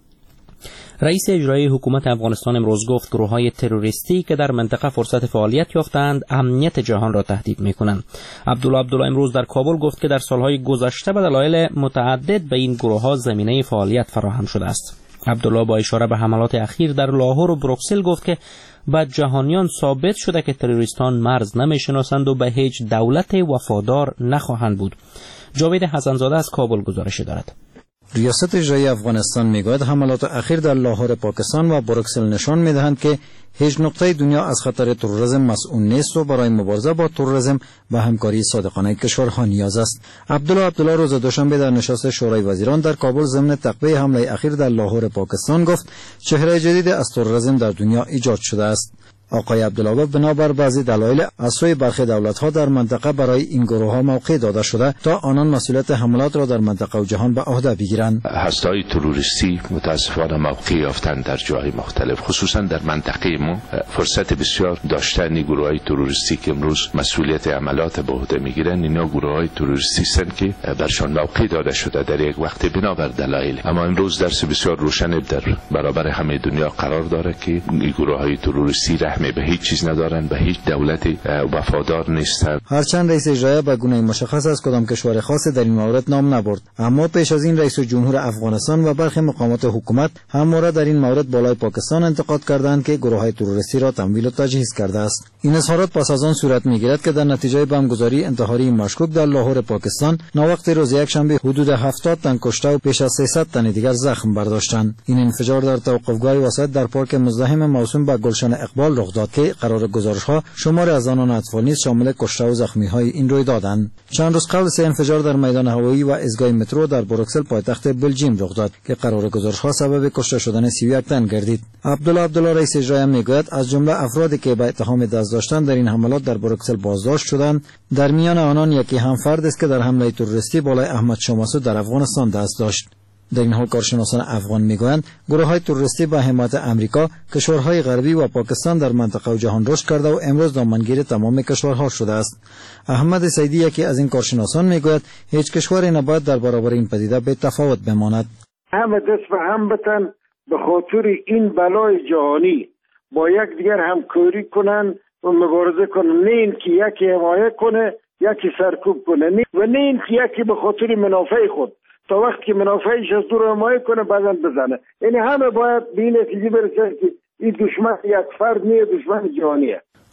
رئیس اجرایی حکومت افغانستان امروز گفت گروه‌های تروریستی که در منطقه فرصت فعالیت یافتند امنیت جهان را تهدید می‌کنند. عبدالله عبدالله امروز در کابل گفت که در سالهای گذشته به دلایل متعدد به این گروه‌ها زمینه فعالیت فراهم شده است. عبدالله با اشاره به حملات اخیر در لاهور و بروکسل گفت که به جهانیان ثابت شده که تروریستان مرز نمی‌شناسند و به هیچ دولت وفادار نخواهند بود. جاوید حسنزاده از کابل گزارش دارد. ریاست اجرایی افغانستان میگوید حملات اخیر در لاهور پاکستان و بروکسل نشان میدهند که هیچ نقطه دنیا از خطر تروریسم مسئول نیست و برای مبارزه با تروریسم به همکاری صادقانه کشورها نیاز است. عبدالله عبدالله روز دوشنبه در نشست شورای وزیران در کابل ضمن تقویه حمله اخیر در لاهور پاکستان گفت چهره جدید از تروریسم در دنیا ایجاد شده است. آقای عبدالله بنابر بعضی دلایل از سوی برخی دولت‌ها در منطقه برای این گروه‌ها موقع داده شده تا آنان مسئولیت حملات را در منطقه و جهان به عهده بگیرند. هسته‌های تروریستی متأسفانه موقع یافتند در جاهای مختلف، خصوصا در منطقه ما فرصت بسیار داشتن گروه‌های تروریستی که امروز مسئولیت عملیات به عهده میگیرند. اینا گروه‌های تروریستی هستند که برشان موقع داده شده در یک وقت بنابر دلایل، اما امروز درس بسیار روشن در برابر همه دنیا قرار داره که این گروه‌های تروریستی به هیچ چیز ندارند، به هیچ دولتی وفادار نیستند. هرچند رئیس اجرایی به گونه مشخص از کدام کشور خاص در این مورد نام نبرد، اما پیش از این رئیس جمهور افغانستان و برخی مقامات حکومت همواره در این مورد بالای پاکستان انتقاد کردند که گروه‌های تروریستی را تمویل و تجهیز کرده است. این اظهارات پس از آن صورت می‌گیرد که در نتیجه بمبگذاری انتحاری مشکوک در لاهور پاکستان ناوقت روز یکشنبه حدود هفتاد تن کشته و بیش از سیصد تن دیگر زخم برداشتند. این انفجار در توقفگاه وسط در پارک مزدحم موسوم به گلشن اقبال رخ داد که قرار گزارش‌ها شمار از آنان اطفال نیز شامل کشته و زخمی‌های این روی دادند. چند روز قبل سه انفجار در میدان هوایی و ایستگاه مترو در بروکسل پایتخت بلژیم رخ داد که قرار گزارش‌ها سبب کشته شدن سی و یک تن گردید. عبدالله عبدالله رئیس اجرایی میگوید از جمله افرادی که به اتهام دست داشتن در این حملات در بروکسل بازداشت شدند، در میان آنان یکی هم فرد است که در حمله تروریستی بالای احمد شاه مسعود در افغانستان دست داشت. در این حال کارشناسان افغان میگویند گروه‌های تروریستی با حمایت امریکا، کشورهای غربی و پاکستان در منطقه و جهان رشد کرده و امروز دامنگیر تمام کشورها شده است. احمد سیدی یکی از این کارشناسان میگوید هیچ کشوری نباید در برابر این پدیده به تفاوت بماند. همه دست به هم بتن به خاطر این بلای جهانی با یک دیگر همکاری کنن و مبارزه کنن، نه این که یکی حمایت کنه یکی سرکوب کنه و نه این که یکی به خاطر منافع خود تا وقتی که منافعش از دور حمایت کنه بعدن بزنه. یعنی همه باید به این نتیجه برسن که این دشمن یک فرد نیست، دشمن جهانیه.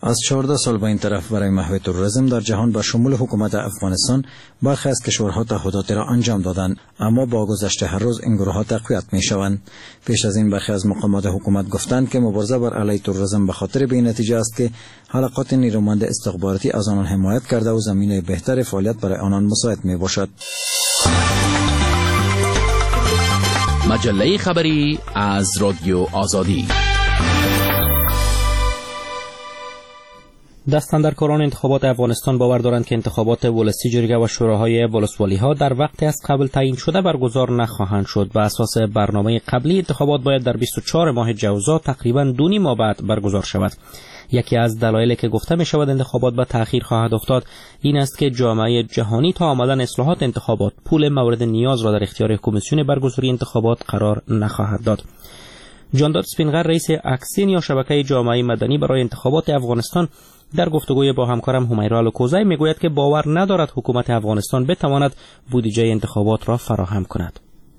از چهارده سال به این طرف برای محو تروریسم در جهان به شمول حکومت افغانستان برخی از کشورها تعهداتی را انجام دادند، اما با گذشت هر روز این گروه ها تقویت می شوند. پیش از این برخی از مقامات حکومت گفتند که مبارزه بر علیه تروریسم به خاطر به این نتیجه است که حلقات نیرومند استخباراتی از آنان حمایت کرده و زمینه بهتر فعالیت برای آنان مساعد می باشد. مجله خبری از رادیو آزادی. دستاندرکاران انتخابات افغانستان باور دارند که انتخابات ولسی جرگه و شوراهای ولسوالی‌ها در وقتی از قبل تعیین شده برگزار نخواهند شد. بر اساس برنامه قبلی انتخابات باید در بیست و چهار ماه جوزا تقریباً دو نیم ماه بعد برگزار شود. یکی از دلایلی که گفته می شود انتخابات به تأخیر خواهد افتاد این است که جامعه جهانی تا آمدن اصلاحات انتخابات پول مورد نیاز را در اختیار کمیسیون برگزاری انتخابات قرار نخواهد داد. جانداد سپینغر رئیس اکسین یا شبکه جامعه مدنی برای انتخابات افغانستان در گفتگوی با همکارم همیرا الکوزی میگوید که باور ندارد حکومت افغانستان بتواند بودجه انتخابات را فراهم کند.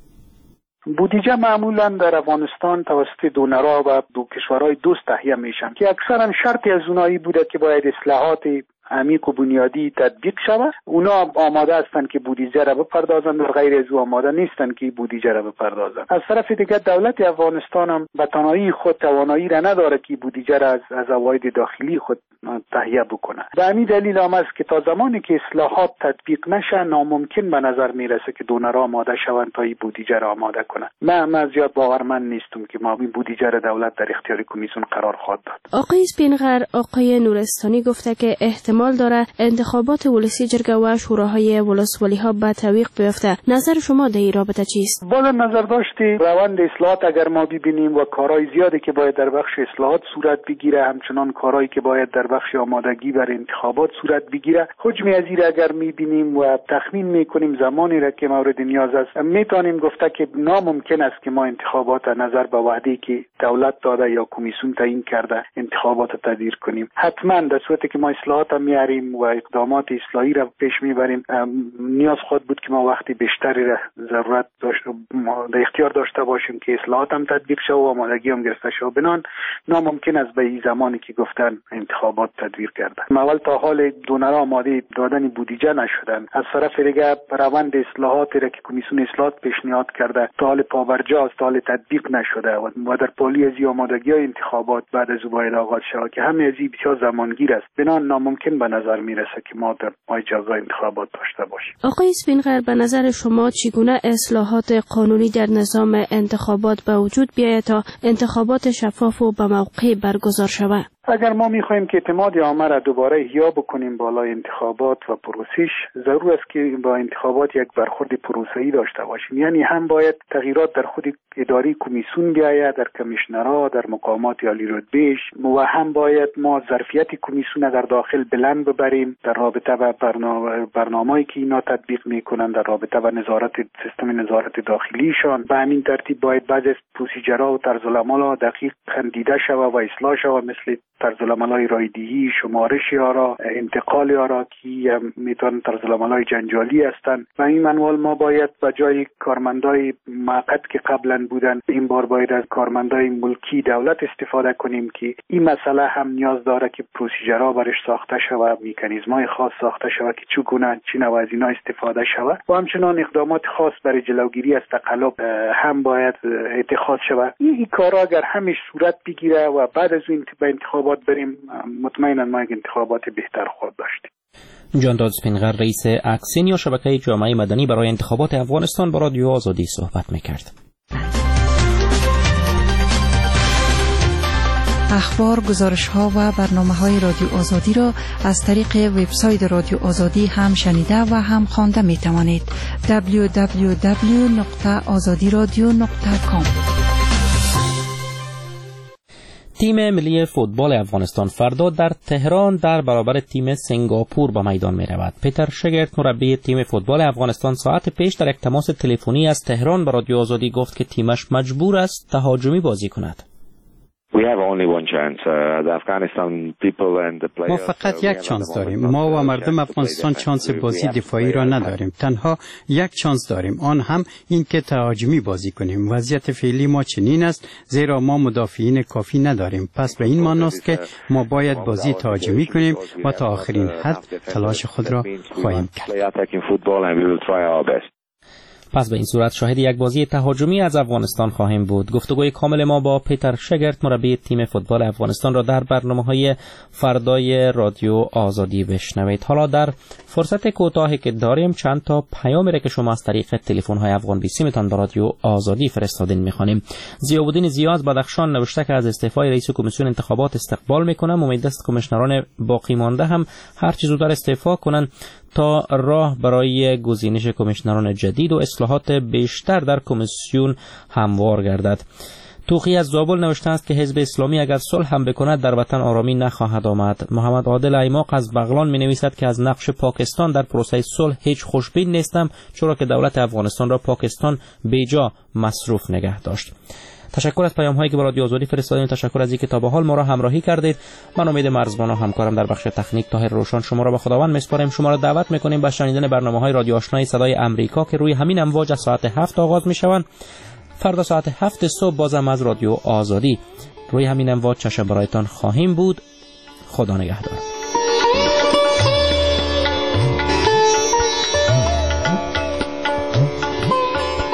بودجه معمولا در افغانستان توسط دونرها و دو کشورهای دوست تهیه میشن که اکثرا شرطی از اونایی بوده که باید اصلاحات عمیق و بنیادی تطبیق شود. اونا آماده هستند که بودجه را بپردازند و غیر از او آماده نیستند که بودجه را بپردازند. از طرف دیگر دولت افغانستان هم به تنهایی خود توانایی را نداره که بودجه را از از عواید داخلی خود تهیه بکنه. به همین دلیل هم است که تا زمانی که اصلاحات تطبیق نشه ناممکن به نظر میرسه که دونرها آماده شوند تا این بودجه را آماده کنند. من من زیاد باورمند نیستم که ما این بودجه را دولت در اختیار کمیسیون قرار خواهد داد. آقای سپینغر، آقای نورستانی گفته که احتمال داره انتخابات ولسی جرگه و شوراهای ولسوالی‌ها به تعویق بیفته. نظر شما در این رابطه چیست؟ باز نظر داشتی روند اصلاحات اگر ما ببینیم و کارهای زیادی که باید در بخش اصلاحات صورت بگیره، همچنان کارهایی که باید در بخش آمادگی برای انتخابات صورت بگیره، حجم از این اگر میبینیم و تخمین میکنیم زمانی را که مورد نیاز است، میتونیم گفته که ناممکن است که ما انتخابات نظر به وعده که دولت داده یا کمیسیون تعیین کرده انتخابات تدبیر کنیم. حتما در صورتی که ما اصلاحات میاریم و اقدامات اصلاحی را پیش میبریم نیاز خود بود که ما وقتی بیشتری را ضرورت داشت در اختیار داشته باشیم که اصلاحات هم تطبیق شه و آمادگی هم گرفته شه. بنان ناممکن است به این زمانی که گفتن انتخابات تدبیر کردن. اول تا حال دونرها آماده دادن بودجه نشدن. از طرف دیگر روند اصلاحاتی را که کمیسیون اصلاحات پیشنهاد کرده تا حال پابرجا است، تا حال تطبیق نشده و در پالی از آمادگی‌های انتخابات بعد از او باید آغاز شود که همه از این بسیار زمانگیر است. بنان ناممکن به نظر میرسه که ما در ماه جزا انتخابات داشته باشیم. آقای سپینغر، به نظر شما چگونه اصلاحات قانونی در نظام انتخابات به وجود بیاید تا انتخابات شفاف و به موقع برگزار شود؟ اگر ما میخواهیم که اعتماد عامه را دوباره احیا بکنیم بالای انتخابات و پروسش، ضرور است که با انتخابات یک برخورد پروسه‌ای داشته باشیم. یعنی هم باید تغییرات در خود اداری کمیسیون بیاید، در کمیشنرها، در مقامات عالی رتبه‌اش، و هم باید ما ظرفیت کمیسیون در داخل بلند ببریم در رابطه با برنامه برنامه‌ای که اینا تطبیق میکنن، در رابطه با نظارت سیستم نظارت داخلیشان. به همین ترتیب باید بعضی از پروسیجرها و طرزالعمل‌ها دقیق دیده شود و اصلاح شود، مثل طرزالعمل‌های رایدهی، شمارش آرا، انتقال آرا که میتونن طرزالعمل‌های جنجالی هستند. و این منوال ما باید به جای کارمندای موقت که قبلا بودن این بار باید از کارمندای ملکی دولت استفاده کنیم که این مسئله هم نیاز داره که پروسیجرها برش ساخته شود، مکانیزم‌های خاص ساخته شود که چگونه چه نوع از اینا استفاده شود و همچنان اقدامات خاص برای جلوگیری از تقلب هم باید اتخاذ شود. این کارا اگر همش صورت بگیره و بعد از این انتخابات بریم، مطمئنا ما یک انتخابات بهتر خواهد داشتیم. جانداد سپینغر رئیس اکسین یا شبکه جامعه مدنی برای انتخابات افغانستان با رادیو آزادی صحبت میکرد. اخبار، گزارش‌ها و برنامه‌های رادیو آزادی را از طریق وبسایت رادیو آزادی هم شنیده و هم خوانده می‌توانید. دبلیو دبلیو دبلیو دات آزادی رادیو دات کام. تیم ملی فوتبال افغانستان فردا در تهران در برابر تیم سنگاپور به میدان می رود. پیتر شگرت مربی تیم فوتبال افغانستان ساعت پیش در یک تماس تلفنی از تهران به رادیو آزادی گفت که تیمش مجبور است تهاجمی بازی کند. ما فقط یک چانس داریم. ما و مردم افغانستان چانس بازی دفاعی را نداریم. تنها یک چانس داریم، آن هم این که تهاجمی بازی کنیم. وضعیت فعلی ما چنین است زیرا ما مدافعین کافی نداریم. پس به این معنی است که ما باید بازی تهاجمی کنیم و تا آخرین حد تلاش خود را خواهیم کرد. پس به این صورت شاهد یک بازی تهاجمی از افغانستان خواهیم بود. گفتگوی کامل ما با پیتر شگرت مربی تیم فوتبال افغانستان را در برنامه‌های فردای رادیو آزادی بشنوید. حالا در فرصت کوتاهی که داریم چند تا پیامی را که شما از طریق تلفن‌های افغان بیست تان به رادیو آزادی فرستادین می‌خوانیم. ضیاءالدین زیاد بدخشان نوشته که از استعفای رئیس کمیسیون انتخابات استقبال می‌کنم. امید است کمیشنران باقی مانده هم هر چه زودتر استعفا کنند تا راه برای گزینش کمیشنران جدید و اصلاحات بیشتر در کمیسیون هموار گردد. توخی از زابل نوشته است که حزب اسلامی اگر صلح هم بکند در وطن آرامی نخواهد آمد. محمد عادل ایماق از بغلان می نویسد که از نقش پاکستان در پروسه صلح هیچ خوشبین نیستم، چرا که دولت افغانستان را پاکستان بیجا مصروف نگه داشت. تشکر از پیام هایی که به رادیو آزادی فرستادید. تشکر از اینکه تا به حال ما را همراهی کردید. من امید مرزبان همکارم در بخش تکنیک طاهر روشن شما را به خداوند میسپاریم. شما را دعوت میکنیم به شنیدن برنامه‌های رادیو آشنای صدای امریکا که روی همین امواج از ساعت هفت آغاز میشوند. فردا ساعت هفت صبح بازم از رادیو آزادی روی همین امواج چشم برایتان خواهیم بود. خدا نگهدار.